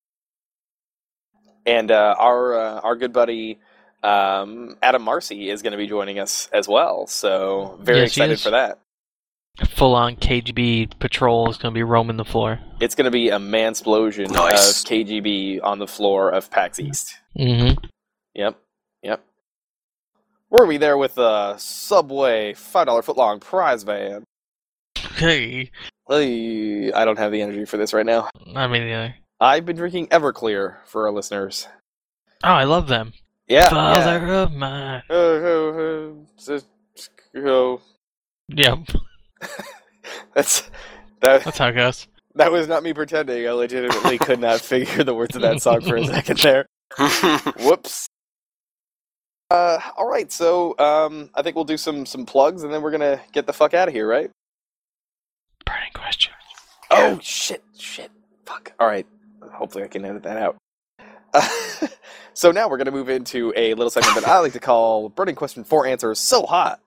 And uh, our uh, our good buddy um, Adam Marcy is going to be joining us as well. So very Yes, he excited is. for that. Full on K G B patrol is going to be roaming the floor. It's going to be a mansplosion Nice. of K G B on the floor of PAX East. hmm Yep, yep. We're going to be there with a Subway five dollar footlong prize van. Hey, Hey, I don't have the energy for this right now. I mean, yeah. I've been drinking Everclear for our listeners. Oh, I love them. Yeah, Father yeah. of mine. Oh, oh, oh, sis- oh. Yep, That's that. that's how it goes. That was not me pretending. I legitimately could not figure the words of that song for a second there. Whoops. Uh, all right, so um, I think we'll do some some plugs, and then we're gonna get the fuck out of here, right? Burning question. Oh shit, shit, fuck. All right, hopefully I can edit that out. Uh, so now we're gonna move into a little segment that I like to call "Burning Question Four Answers So Hot."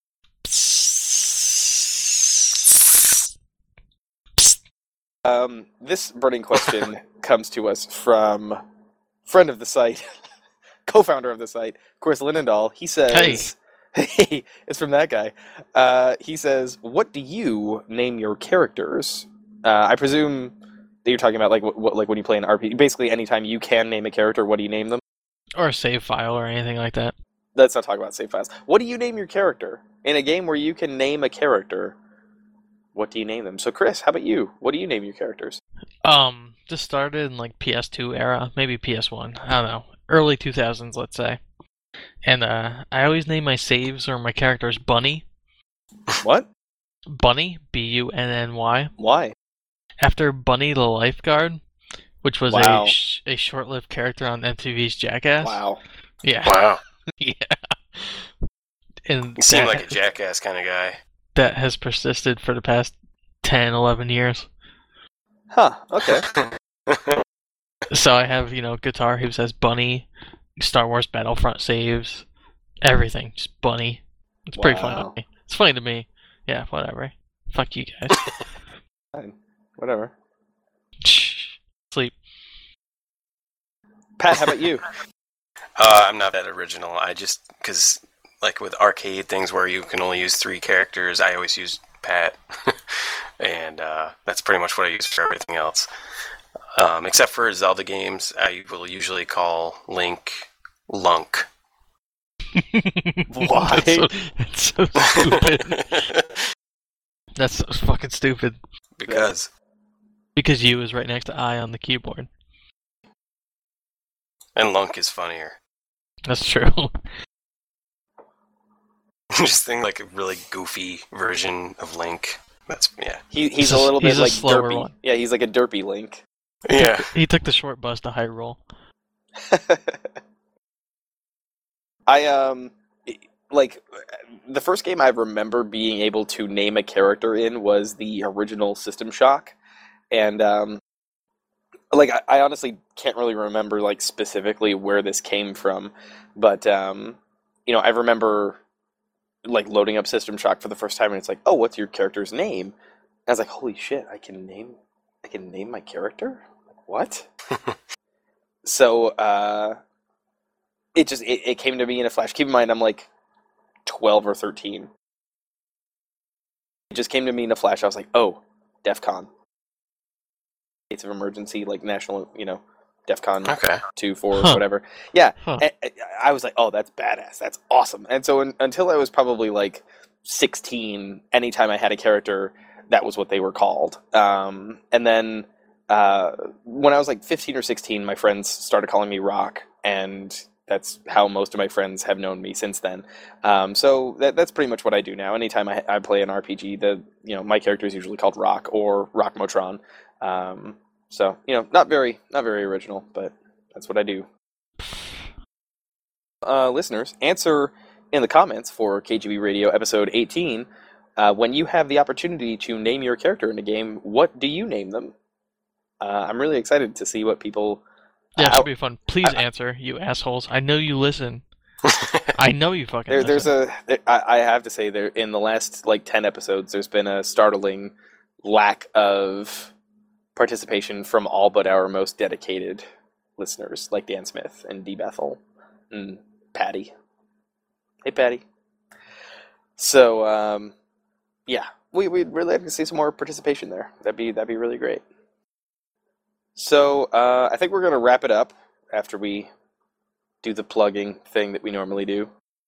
Um, this burning question comes to us from friend of the site, co-founder of the site, Chris Linendahl. He says, "Hey, it's from that guy." Uh, he says, "What do you name your characters?" Uh, I presume that you're talking about like what, what, like when you play an R P G. Basically, anytime you can name a character, what do you name them? Or a save file or anything like that. Let's not talk about save files. What do you name your character in a game where you can name a character? What do you name them? So, Chris, how about you? What do you name your characters? Um, just started in like P S two era, maybe P S one. I don't know, early two thousands, let's say. And uh, I always name my saves or my characters Bunny. What? Bunny, B U N N Y. Why? After Bunny the lifeguard, which was Wow. a sh- a short-lived character on M T V's Jackass. Wow. Yeah, Wow. yeah. And You seem that, like a jackass kind of guy. that has persisted for the past ten, eleven years. Huh. Okay. So I have, you know, Guitar who says Bunny, Star Wars Battlefront saves, everything, just Bunny. It's pretty funny Wow. to me. It's funny to me. Yeah, whatever. Fuck you guys. Fine. Whatever. Shh. Sleep. Pat, how about you? Uh, I'm not that original. I just, because, like, with arcade things where you can only use three characters, I always use Pat. and uh, that's pretty much what I use for everything else. Um, except for Zelda games, I will usually call Link Lunk. Why? That's so, that's so stupid. That's so fucking stupid. because Because U is right next to I on the keyboard. and Lunk is funnier. That's true. Just think like a really goofy version of Link. That's yeah. He, he's He's a a- little he's bit a like slower derpy. one. Yeah, he's like a derpy Link. Yeah. He took the short bus to Hyrule. I um like the first game I remember being able to name a character in was the original System Shock, and um like I, I honestly can't really remember like specifically where this came from, but um you know I remember like loading up System Shock for the first time, and it's like, oh, what's your character's name? And I was like, holy shit, I can name, I can name my character? What? So, uh, it just, it, it came to me in a flash. Keep in mind, I'm like twelve or thirteen. It just came to me in a flash. I was like, oh, DEF CON. States of emergency, like national, you know, DEF CON Okay. two, four, Huh. whatever. Yeah. Huh. And I was like, oh, that's badass. That's awesome. And so in, until I was probably like sixteen, anytime I had a character, that was what they were called. Um, and then uh, when I was like fifteen or sixteen, my friends started calling me Rock, and that's how most of my friends have known me since then. Um, so that, that's pretty much what I do now. Anytime I, I play an R P G, the you know my character is usually called Rock or Rockmotron. Um, so you know, not very not very original, but that's what I do. Uh, listeners, answer in the comments for K G B Radio episode eighteen. Uh, when you have the opportunity to name your character in a game, what do you name them? Uh, I'm really excited to see what people. Yeah, it uh, should be fun. Please answer, you assholes. I know you listen. I know you fucking There, listen. there's a. There, I, I have to say, there in the last like ten episodes, there's been a startling lack of participation from all but our most dedicated listeners, like Dan Smith and D. Bethel and Patty. Hey, Patty. So, um, yeah, we we'd really like to see some more participation there. That'd be that'd be really great. So, uh, I think we're gonna wrap it up after we do the plugging thing that we normally do.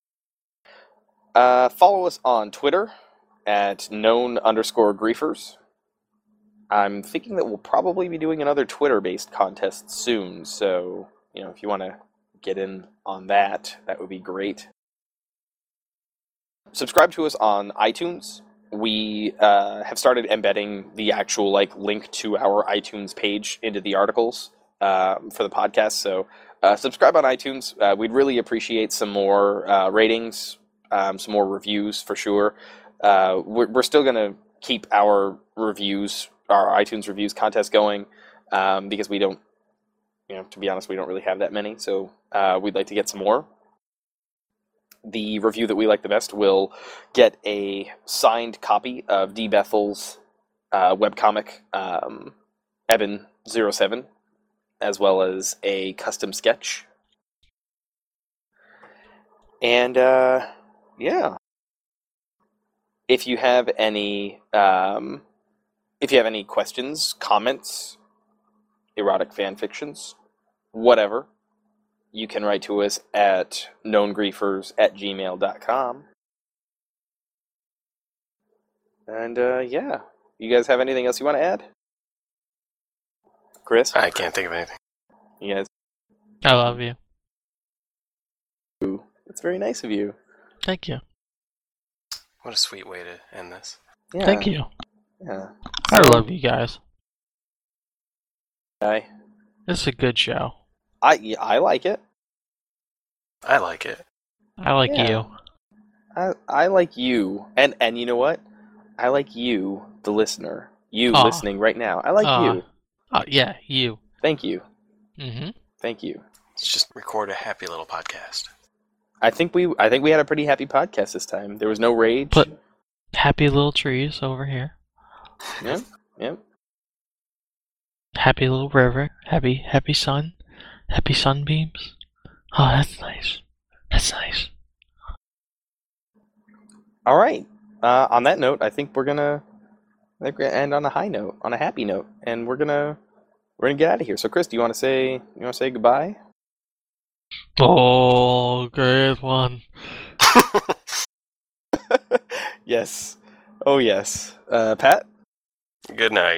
Uh, follow us on Twitter at known underscore griefers. I'm thinking that we'll probably be doing another Twitter-based contest soon, so you know if you want to get in on that, that would be great. Subscribe to us on iTunes. We uh, have started embedding the actual like link to our iTunes page into the articles um, for the podcast. So uh, subscribe on iTunes. Uh, we'd really appreciate some more uh, ratings, um, some more reviews for sure. Uh, we're, we're still going to keep our reviews, our iTunes reviews contest going um, because we don't, you know, to be honest, we don't really have that many. So uh, we'd like to get some more. The review that we like the best will get a signed copy of D. Bethel's uh, webcomic, um, Eben zero seven, as well as a custom sketch. And, uh, yeah. If you have any, um, if you have any questions, comments, erotic fan fictions, whatever, you can write to us at knowngriefers at gmail dot com. And, uh, yeah. You guys have anything else you want to add? Chris? I can't think of anything. You guys? I love you. That's very nice of you. Thank you. What a sweet way to end this. Yeah. Thank you. Yeah. I So, love you guys. I, This is a good show. I, yeah, I like it. I like it. I like Yeah. you. I, I like you. And, and you know what? I like you, the listener. You Aw. listening right now. I like Aw. you. Oh, yeah, you. Thank you. Mm-hmm. Thank you. Let's just record a happy little podcast. I think we I think we had a pretty happy podcast this time. There was no rage. Put happy little trees over here. Yeah, yeah. Happy little river. Happy, happy sun. Happy sunbeams. Oh, that's nice. That's nice. All right. Uh, on that note, I think we're gonna I think we're gonna end on a high note, on a happy note, and we're gonna we're gonna get out of here. So, Chris, do you want to say you want to say goodbye? Oh, great one. Yes. Oh, yes. Uh, Pat. Good night.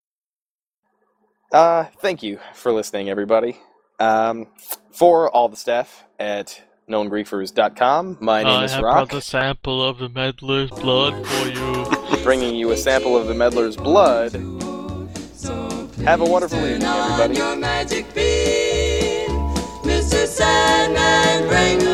Uh, thank you for listening, everybody. Um, for all the staff at known griefers dot com, my name I is have Rock, brought a sample of the meddler's blood for you. bringing you a sample of the meddler's blood. Have a wonderful evening, Turn on everybody. your magic beam, Mister Sandman, bring